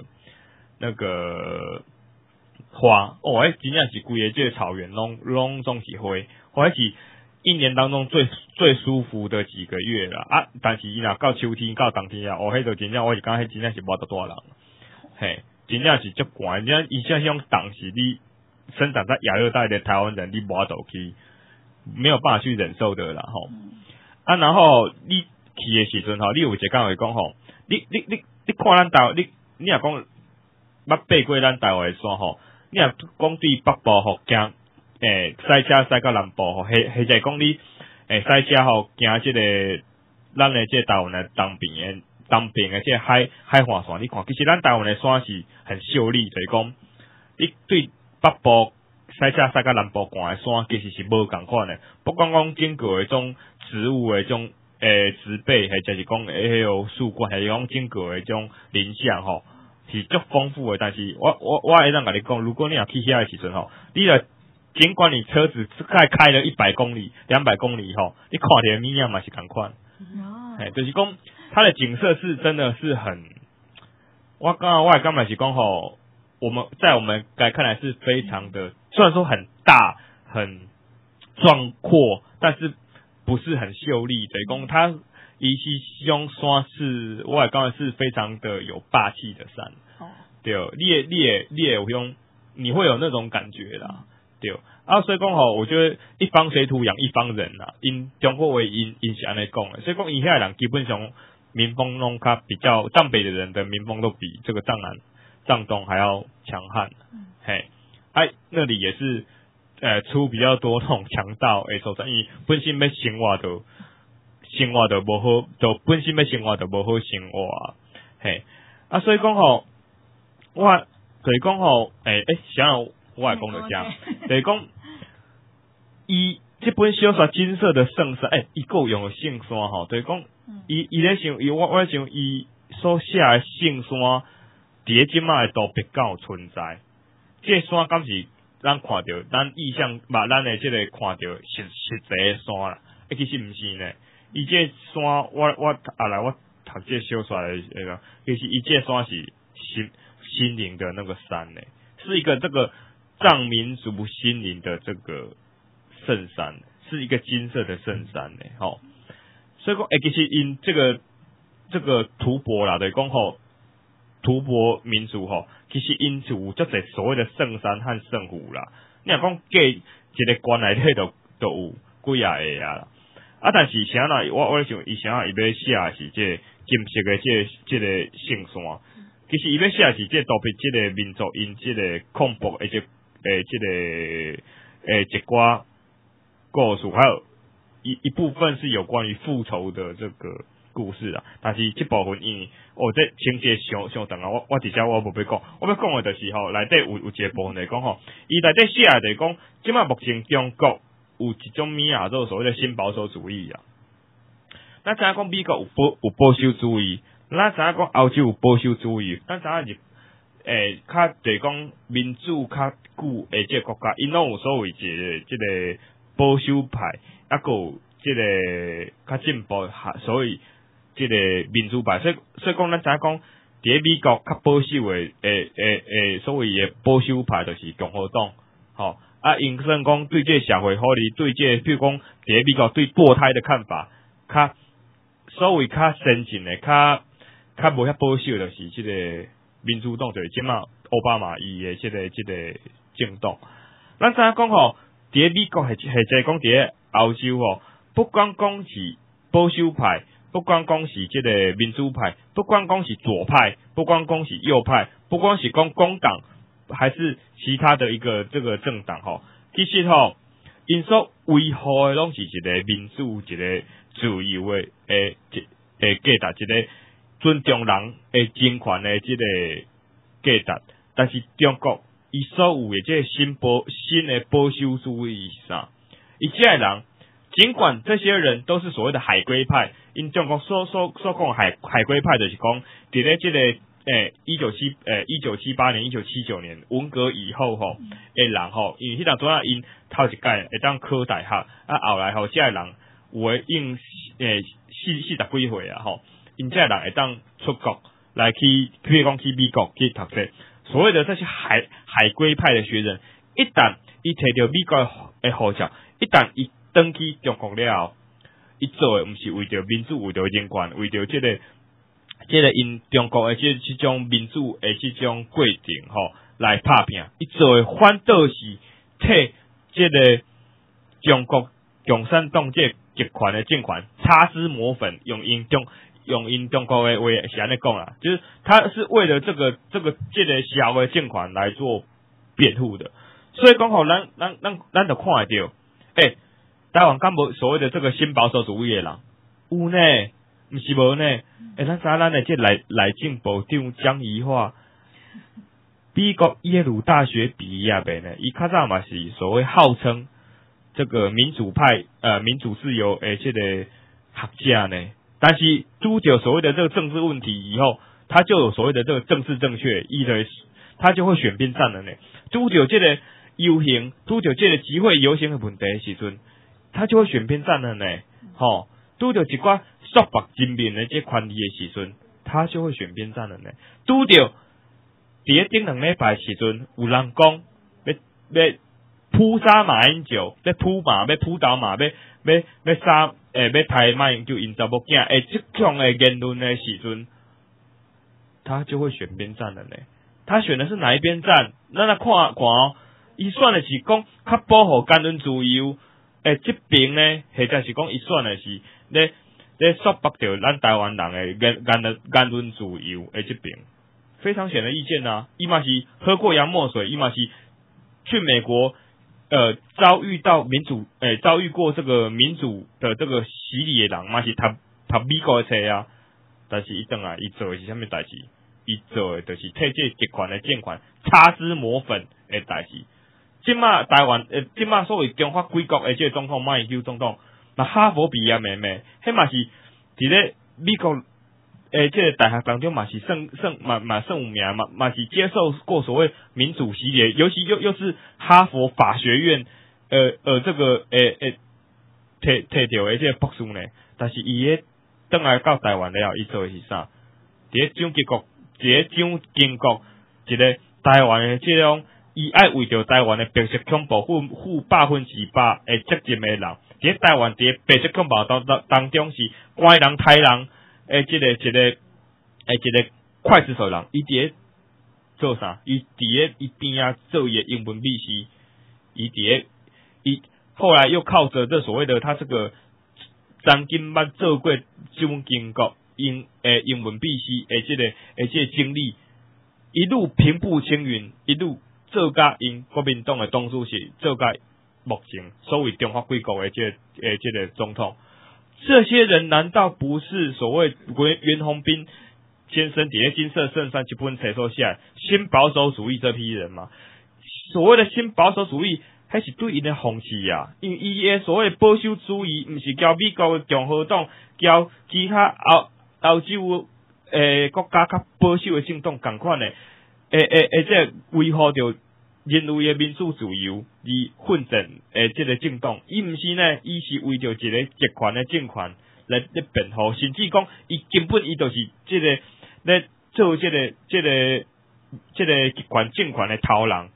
花真正是规个这个草原拢总是花，或者是一年当中最舒服的几个月啦但是若到秋天到冬天迄就真正我是感觉真正是无得大人，嘿，真正是足寒，真正伊像种冻是你生长在亚热带的台湾人你无法度去没有办法去忍受的啦吼。然后你去的时阵你有一个感觉讲你看咱台湾，你若讲捌爬过咱台湾的山你若讲对北部行赛车赛到南部或者讲你赛车行这个咱的这台湾的东边的这海岸线，你看其实咱台湾的山是很秀丽，就是讲你对北部赛车赛到南部看的山其实是无共款的，不管讲经过的种植物的种植被，或者是讲迄个树冠，还是讲经过的种林相是足丰富的。但是我会当甲你讲，如果你若去遐的时阵你若尽管你车子开了100公里、200公里你看到的物件嘛是同款。就是讲它的景色是真的是很，我的感觉是讲我们来看来是非常的，虽然说很大很壮阔，但是不是很秀丽。就是讲它伊是种山是，我的感觉是非常的有霸气的山。对，你也有种你会有那种感觉啦，对。所以讲吼，我觉得一方水土养一方人啦，因中国话因是安尼讲的，所以讲以下人基本上民风拢较比较藏北的人的民风都比这个藏南、藏东还要强悍，嘿，那里也是出比较多那种强盗所在，因为本身要生活都无好，就本身要生活都无好生活啊，嘿，所以讲吼，就是讲吼，想要我来讲就讲，就是讲。伊这本小说金色的圣山，伊够用圣山吼，就是讲，伊咧想，我想伊所写的圣山，伫咧即卖都别有存在。这个山敢是咱看到，咱意象把咱的这个看到实际的山啦，其实毋是呢。伊这山，我读这小说的那个，其实伊这山是心灵的那个山呢，是一个这个藏民族心灵的这个。圣山是一个金色的圣山呢，所以讲，其实因这个吐蕃啦，就是讲吼，吐蕃民族其实因就有这些所谓的圣山和圣湖啦。你若讲计一个关内底都有几啊个啦，但是啥啦？我想伊啥伊要写的是这金色的这个圣山，其实伊要写的是这特别这个民族因这个恐怖的这个一寡。故事还有一部分是有关于复仇的这个故事啦，但是这部分因这情节相长啊，我直接我无要讲，我要讲的就是内底有一个部分来讲伊内底写的就是讲，即卖目前中国有一种物啊，做所谓的新保守主义啊。咱知影讲美国有保守主义，咱知影讲欧洲有保守主义，咱知影较就是讲民主较久的这个国家，因拢有所谓这个。保守派，还有这个较进步，所以这个民主派，所以讲咱知影讲，伫美国较保守的所谓的保守派就是共和党，因算讲对这社会福利，对这比如讲伫美国对堕胎的看法，所谓较先进的，较无遐保守的就是这个民主党，就是即马奥巴马伊的这个政党，咱知影讲伫美国或者讲伫欧洲不管讲是保守派，不管讲是这个民主派，不管讲是左派，不管讲是右派，不管是讲工党还是其他的一个这个政党其实因所维护的拢是一个民主、一个自由的价值，一个尊重人的人权的这个价值，但是中国。伊所有的这新的保守主义是啥？伊这些人，尽管这些人都是所谓的海归派，因中国所讲海归派就是讲，伫咧这个1978年、1979年文革以后的人因为迄阵阵因头一届会当考大学，后来这些人有诶用40几岁啊因这些人会当出国来去，比如讲去美国去读册。所谓的这些海归派的学生，一旦伊摕到美国的护照，一旦伊登去中国了后，伊做的毋是为着民主、为着人权、为着这个因中国的这种民主的这种过程来拍拼，伊做的反倒是替这个中国共产党这集权的政权擦脂抹粉，用因中国的话是安尼讲啦，就是他是为了这个小的政权来做辩护的，所以讲咱就看得到，台湾敢无所谓的这个新保守主义的人，有呢，毋是无呢，咱知影咱的这内政部长江宜桦，美国耶鲁大学毕业的呢，伊较早嘛是所谓号称这个民主派民主自由的这个学者呢。但是拄着所谓的这个政治问题以后，他就有所谓的这个政治正确，他就会选边站了呢。拄着这个游行，拄着这个集会游行的问题的时阵，他就会选边站了呢。拄着一寡束缚人民的这权利的时阵，他就会选边站了呢。拄着伫咧顶2礼拜时阵，有人讲要扑杀马英九，要扑倒马，要杀。要抬马英九因查某囝，这种的言论的时阵，他就会选边站了呢。 他选的是哪一边站？咱来看哦，伊选的是讲较保护言论自由，这边呢，或者是讲伊选的是咧束缚着咱台湾人的言论自由这边，非常显而易见啊！伊嘛是喝过洋墨水，伊嘛是去美国遭遇过这个民主的这个洗礼的人，嘛是读美国的册啊，但是伊转来伊做的是啥物代志？伊做的就是替这集权的政权擦脂抹粉的代志。今嘛台湾今嘛所谓中华几国的这个总统马英九总统，那哈佛毕业的咩，迄嘛是伫咧美国这个大学当中嘛是算有名嘛是接受过所谓民主洗礼，尤其又是哈佛法学院这个摕到的这个博士呢，但是伊咧转来到台湾了，伊做的是啥？伫咧蒋经国一个台湾的这种，伊爱为着台湾的白色恐怖负100%的责任的人，伫咧台湾伫咧白色恐怖当中是关人杀人这个一个刽子手人，伊伫咧做啥？伊伫咧伊边啊做伊的英文秘书，伊后来又靠着这所谓的他这个张金班做过蒋经国英文秘书这个经历，一路平步青云，一路做甲因国民党的董事席，做甲目前所谓中华几国的这个总统。这些人难道不是所谓袁宏斌先生伫咧金色圣山一本册所写新保守主义这批人吗？所谓的新保守主义，还是对因的讽刺啊！因为伊的所谓保守主义，毋是交美国的共和党，交其他欧洲国家较保守的政党共款的，这维护着人类的民主自由而混战这个政党，伊毋是呢，伊是为着一个集权的政权来辩护，甚至讲伊根本伊就是这个咧做这个集权政权的头人，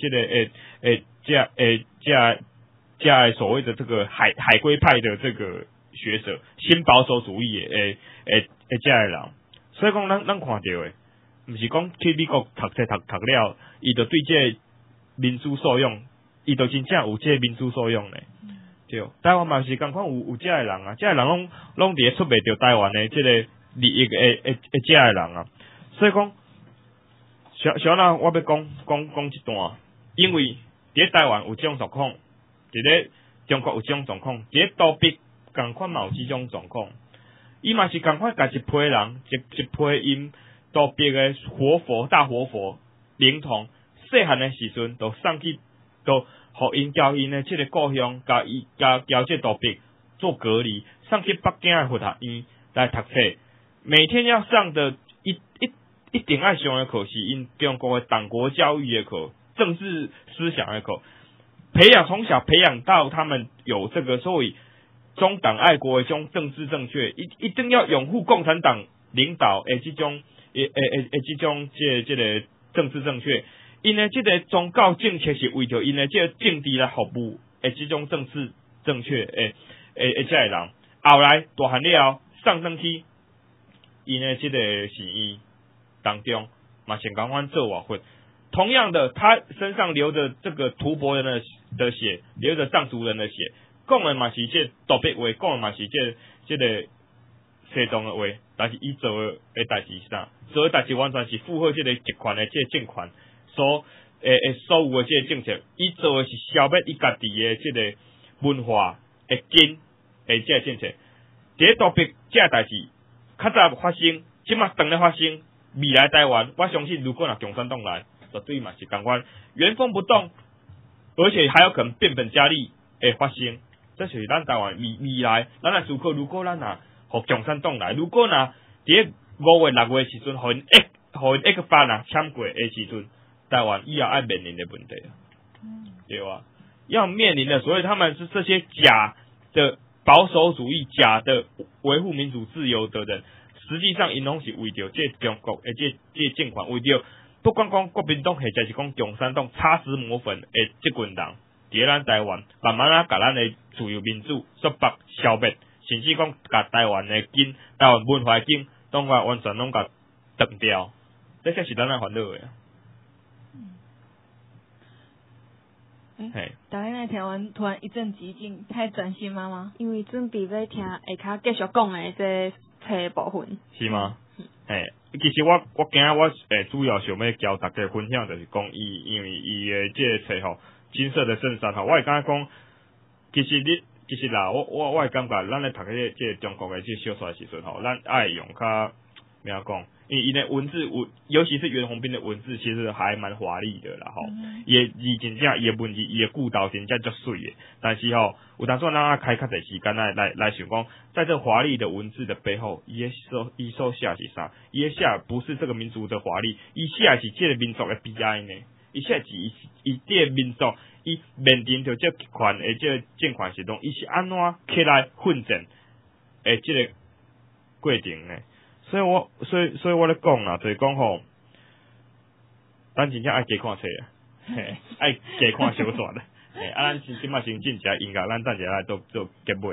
这所谓的这个海归派的这个学者，新保守主义的这个人，所以讲咱看到的，毋是讲去美国读了，伊就对这个民主受用，伊就真正有这个民主受用咧。对，台湾嘛是共款有这个人啊，这个人拢伫咧出卖着台湾的这个利益这个人啊，所以讲，小那我要讲一段，因为伫台湾有这种状况，伫咧中国有这种状况，伫咧倒逼共款嘛有这种状况，伊嘛是共款甲一批人一批因倒逼的大活佛灵童，细汉的时阵都送去，都互因交因的这个故乡，交这倒逼做隔离，送去北京的佛学院来读册，每天要上的一定爱上的课是因中国的党国教育的课，政治思想的课，从小培养到他们有这个所谓中党爱国的这种政治正确，一定要拥护共产党领导的这种这个政治正确，因为这个宗教政策是为着因为这个政治来服务的这种政治正确这个人，后来大汉了后上升去因为这个实验当中嘛先赶快做活佛。同样的，他身上流着这个吐蕃人的血，流着藏族人的血，讲的嘛是这道别话，讲的嘛是这个西藏的话，但是伊做的代志是啥？做的代志完全是符合这个集权的这个政权所有的这个政策，伊做的是消灭伊家己的这个文化的根的这个政策。第一道别这个代志较早发生，即马等咧发生，未来台湾，我相信如果若共产党来，绝对嘛是同款原封不动，而且还有可能变本加厉的发生。这就是咱台湾未来，咱来思考，如果咱互共产党来，如果伫5月6月时阵，互因一个法签过的时阵，台湾以后要面临的问题啊，对吧？要面临的，所以他们是这些假的保守主义、假的维护民主自由的人，实际上因拢是为着这中国的这政权，为着不管讲国民党或者是讲共产党擦脂抹粉的这群人，伫咱台湾慢慢甲咱的自由民主束缚消灭，甚至讲甲台湾的根、台湾文化的根，拢完全拢甲断掉，这才是咱来烦恼的。 嘿， 大家来听完突然一阵寂静，太专心了吗？ 因为准备要听下骹继续讲的这册部分。 是吗？嘿，其实我今仔我主要想要教大家分享就是讲因为伊的这个册吼，金色的圣山吼，我会感觉讲，其实啦，我会感觉咱咧读这中国的这小说的时阵吼，咱爱用较怎样讲？因为伊的文字尤其是袁弘斌的文字，其实还蛮华丽的啦吼。伊真正伊的文字，伊的故道真正足水的。但是吼，有当阵咱开较侪时间来想讲，在这华丽的文字的背后，伊所写是啥？伊的写不是这个民族的华丽，伊写是这个民族的悲哀呢。伊写是伊这个民族，伊面临着这极权的这个政权时中，伊是安怎起来奋战的这个过程呢？所以我咧讲啦，就是讲吼，咱真正爱加看册啊，爱加看小说啦。咱即马先进一下音乐，咱等一下来做结尾。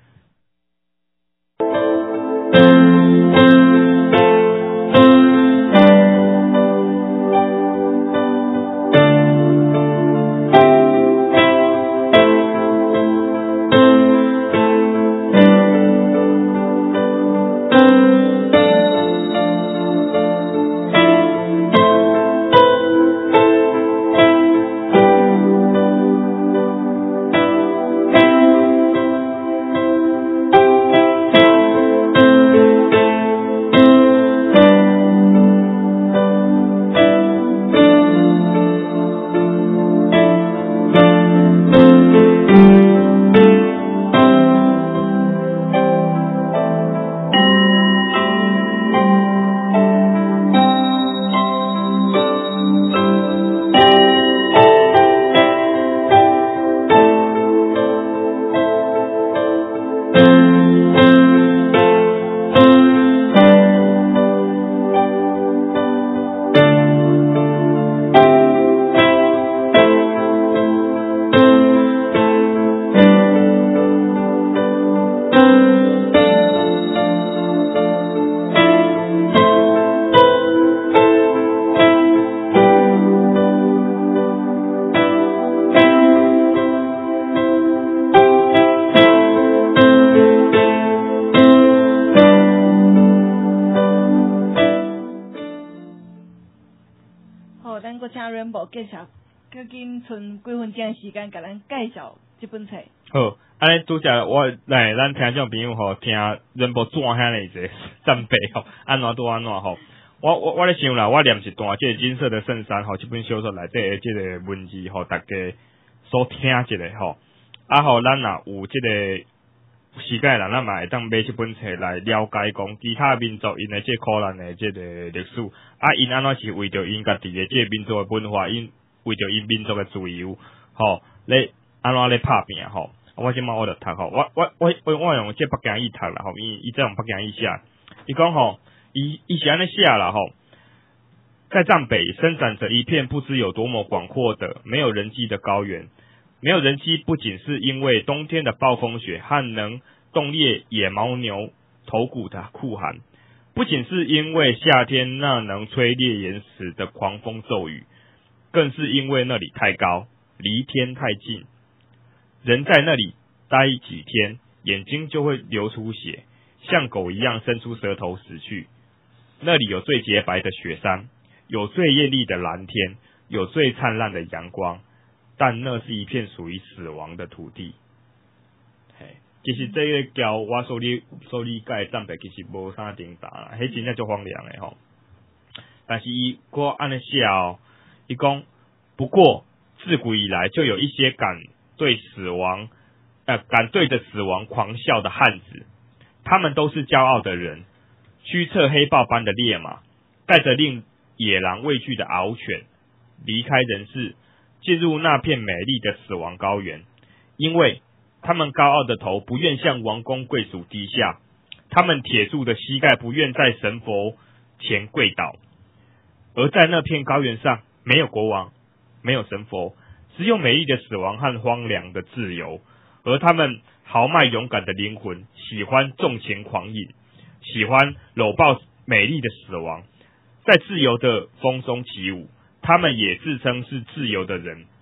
介绍，究竟剩几分钟的时间，甲咱介绍这本册。 好，安尼拄则我来咱听众朋友吼，听人无怎遐呢一个赞美吼，安怎拄安怎吼。我咧想啦，我念一段这个金色的圣山吼，这本小说内底的这个文字吼，大家所听一下吼。啊吼，咱若有这个时间啦，咱嘛会当买这本册来了解讲其他民族因的这苦难的这个历史，啊因安怎是为着因家己的这个民族的文化，因为着因民族的自由，吼，咧安怎咧拍拼吼。我即马我就读吼，我用这北京语读啦吼，伊再用北京语写，伊讲吼，伊是安尼写啦吼，在藏北生长着一片不知有多么广阔的没有人迹的高原。没有人迹，不仅是因为冬天的暴风雪和能冻裂野牦牛头骨的酷寒，不仅是因为夏天那能吹裂岩石的狂风骤雨，更是因为那里太高，离天太近。人在那里待几天，眼睛就会流出血，像狗一样伸出舌头死去。那里有最洁白的雪山，有最艳丽的蓝天，有最灿烂的阳光。但那是一片属于死亡的土地。其实这个交我所理解的藏北其实无啥顶大啦，迄真正足荒凉的吼。但是伊我安尼写哦，伊讲不过自古以来就有一些敢对着死亡狂笑的汉子，他们都是骄傲的人，驱策黑豹般的烈马，带着令野狼畏惧的獒犬，离开人世。进入那片美丽的死亡高原，因为他们高傲的头不愿向王公贵族低下，他们铁铸的膝盖不愿在神佛前跪倒，而在那片高原上，没有国王，没有神佛，只有美丽的死亡和荒凉的自由，而他们豪迈勇敢的灵魂喜欢纵情狂饮，喜欢搂抱美丽的死亡，在自由的风中起舞。他们也自称是自由的人，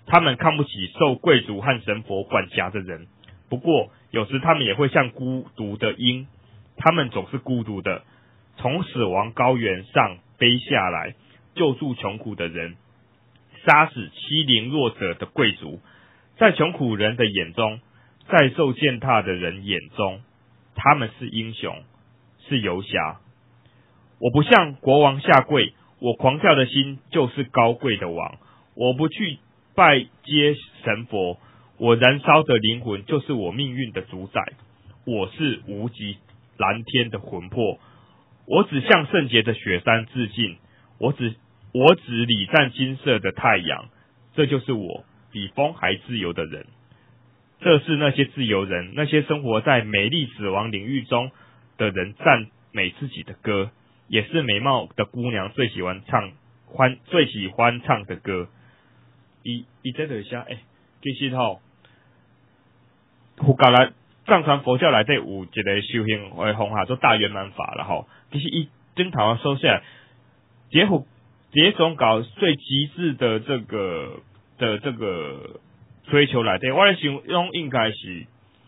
他们看不起受贵族和神佛管辖的人。不过，有时他们也会像孤独的鹰，他们总是孤独的，从死亡高原上飞下来，救助穷苦的人，杀死欺凌弱者的贵族。在穷苦人的眼中，在受践踏的人眼中，他们是英雄，是游侠。我不向国王下跪，我狂跳的心就是高贵的王。我不去拜接神佛，我燃烧的灵魂就是我命运的主宰。我是无极蓝天的魂魄，我只向圣洁的雪山致敬，我只礼赞金色的太阳。这就是我，比风还自由的人。这是那些自由人，那些生活在美丽死亡领域中的人赞美自己的歌，也是美貌的姑娘最喜欢唱的歌。伊这就是啥？其实佛教来藏传佛教内底有一个修行的方法，做大圆满法了吼。其实伊顶头说下来，这宗教最极致的这个追求内底，我咧想拢应该是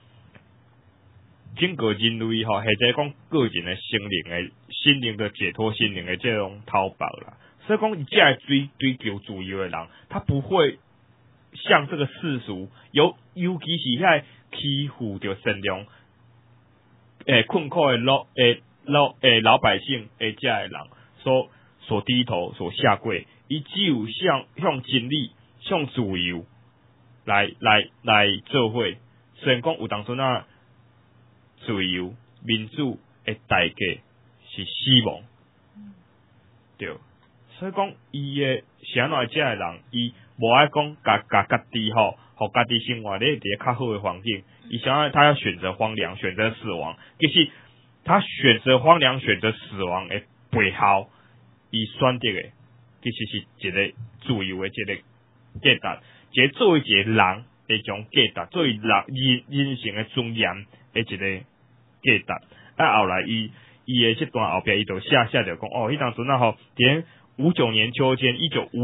整个人类或者讲个人的心灵的解脱、心灵的这种讨抱啦。所以讲，伊这追求自由的人，他不会像这个世俗，尤其是遐欺负着善良、困苦的老百姓这的人所低头、所下跪。伊只有向真理、向自由来做伙。虽然讲有当初那自由、民主的代价是死亡，对。所以讲，伊的是安怎遮的人，伊无爱讲家己互家己生活咧伫较好的环境，伊想他要选择荒凉，选择死亡。其实他选择荒凉、选择死亡的背后，伊选择的其实是一个自由的一个价值，一个作为一个人的一种价值，作为人性的尊严的一个价值。后来伊的这段后壁，伊就写着讲，迄当阵吼，伫1959年秋天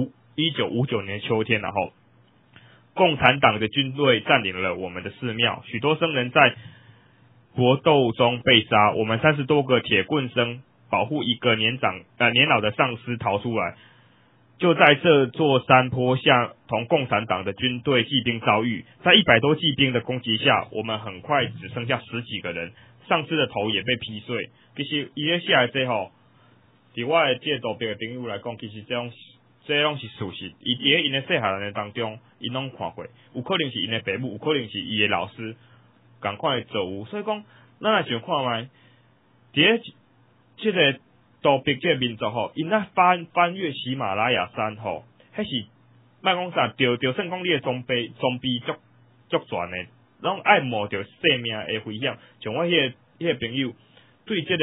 ，1959年秋天，然后共产党的军队占领了我们的寺庙，许多僧人在搏斗中被杀，我们30多个铁棍僧保护一个年老的上师逃出来，就在这座山坡下同共产党的军队骑兵遭遇，在100多骑兵的攻击下，我们很快只剩下10几个人，上师的头也被劈碎。其实伊咧写的这吼，伫我的这道别的朋友来讲，其实这拢是事实。伊伫因的细汉人当中，因拢看过，有可能是因的父母，有可能是伊的老师，同款的作物。所以讲，咱来想看卖，伫这个道别这个民族吼，因那翻越喜马拉雅山吼，迄是莫讲啥，就算讲你的装备足全的，拢爱冒着生命的危险。像我迄个朋友，对这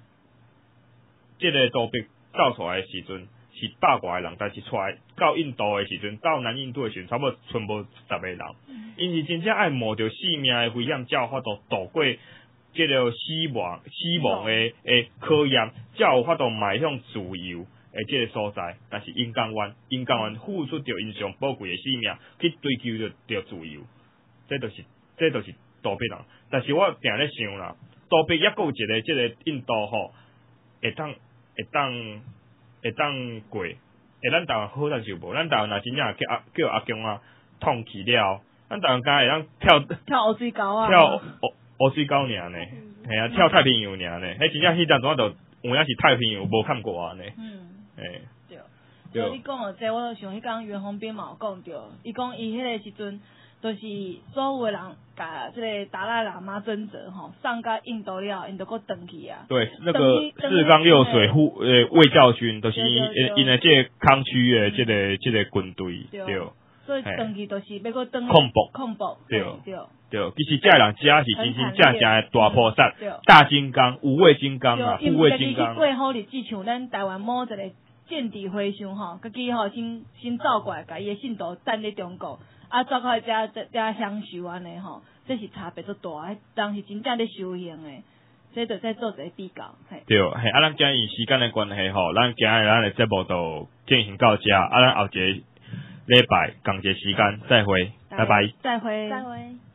个道别走出来的时阵，是100多个人，但是出来到印度的时阵，到南印度的时阵，差不多全部10个人。因是真正爱冒着性命的危险，才有法度度过这个死亡的考验，才有法度迈向自由的这个所在。但是因甘愿付出着因上宝贵的性命去追求着自由，这就是道别人。但是我定咧想啦，道别也有一个这个印度吼，会当过，咱台湾好，但是无，咱台湾若真正叫阿公啊痛起了，咱台湾敢会当跳乌水沟啊， 跳乌水沟尔呢，系啊，跳太平洋尔呢，迄真正迄阵阵就有影是太平洋无看过啊呢， 对。所以你讲的这，我想迄讲袁宏斌嘛有讲着，伊讲伊迄个时阵，就是所有的人甲这个达赖喇嘛尊者吼，上到印度了，因就搁转去啊。 对，那个4纲6水卫教军，都是因的这个康区的这个军队，对。 所以转去都是要搁转恐怖， 对。其实这人家是真正的大菩萨、大金刚、无畏金刚啊，护卫金刚。 过好日子像咱台湾某一个见地回乡吼，家己吼先走过来，甲伊的信徒等咧中国。走到遮享受安尼吼，这是差别足大，人是真正咧修行诶，这就再做一个比较。 对，咱今日时间的关系吼，咱今日咱的节目就进行到遮，咱后一个礼拜同一个时间再会，拜拜。 再会。 再会。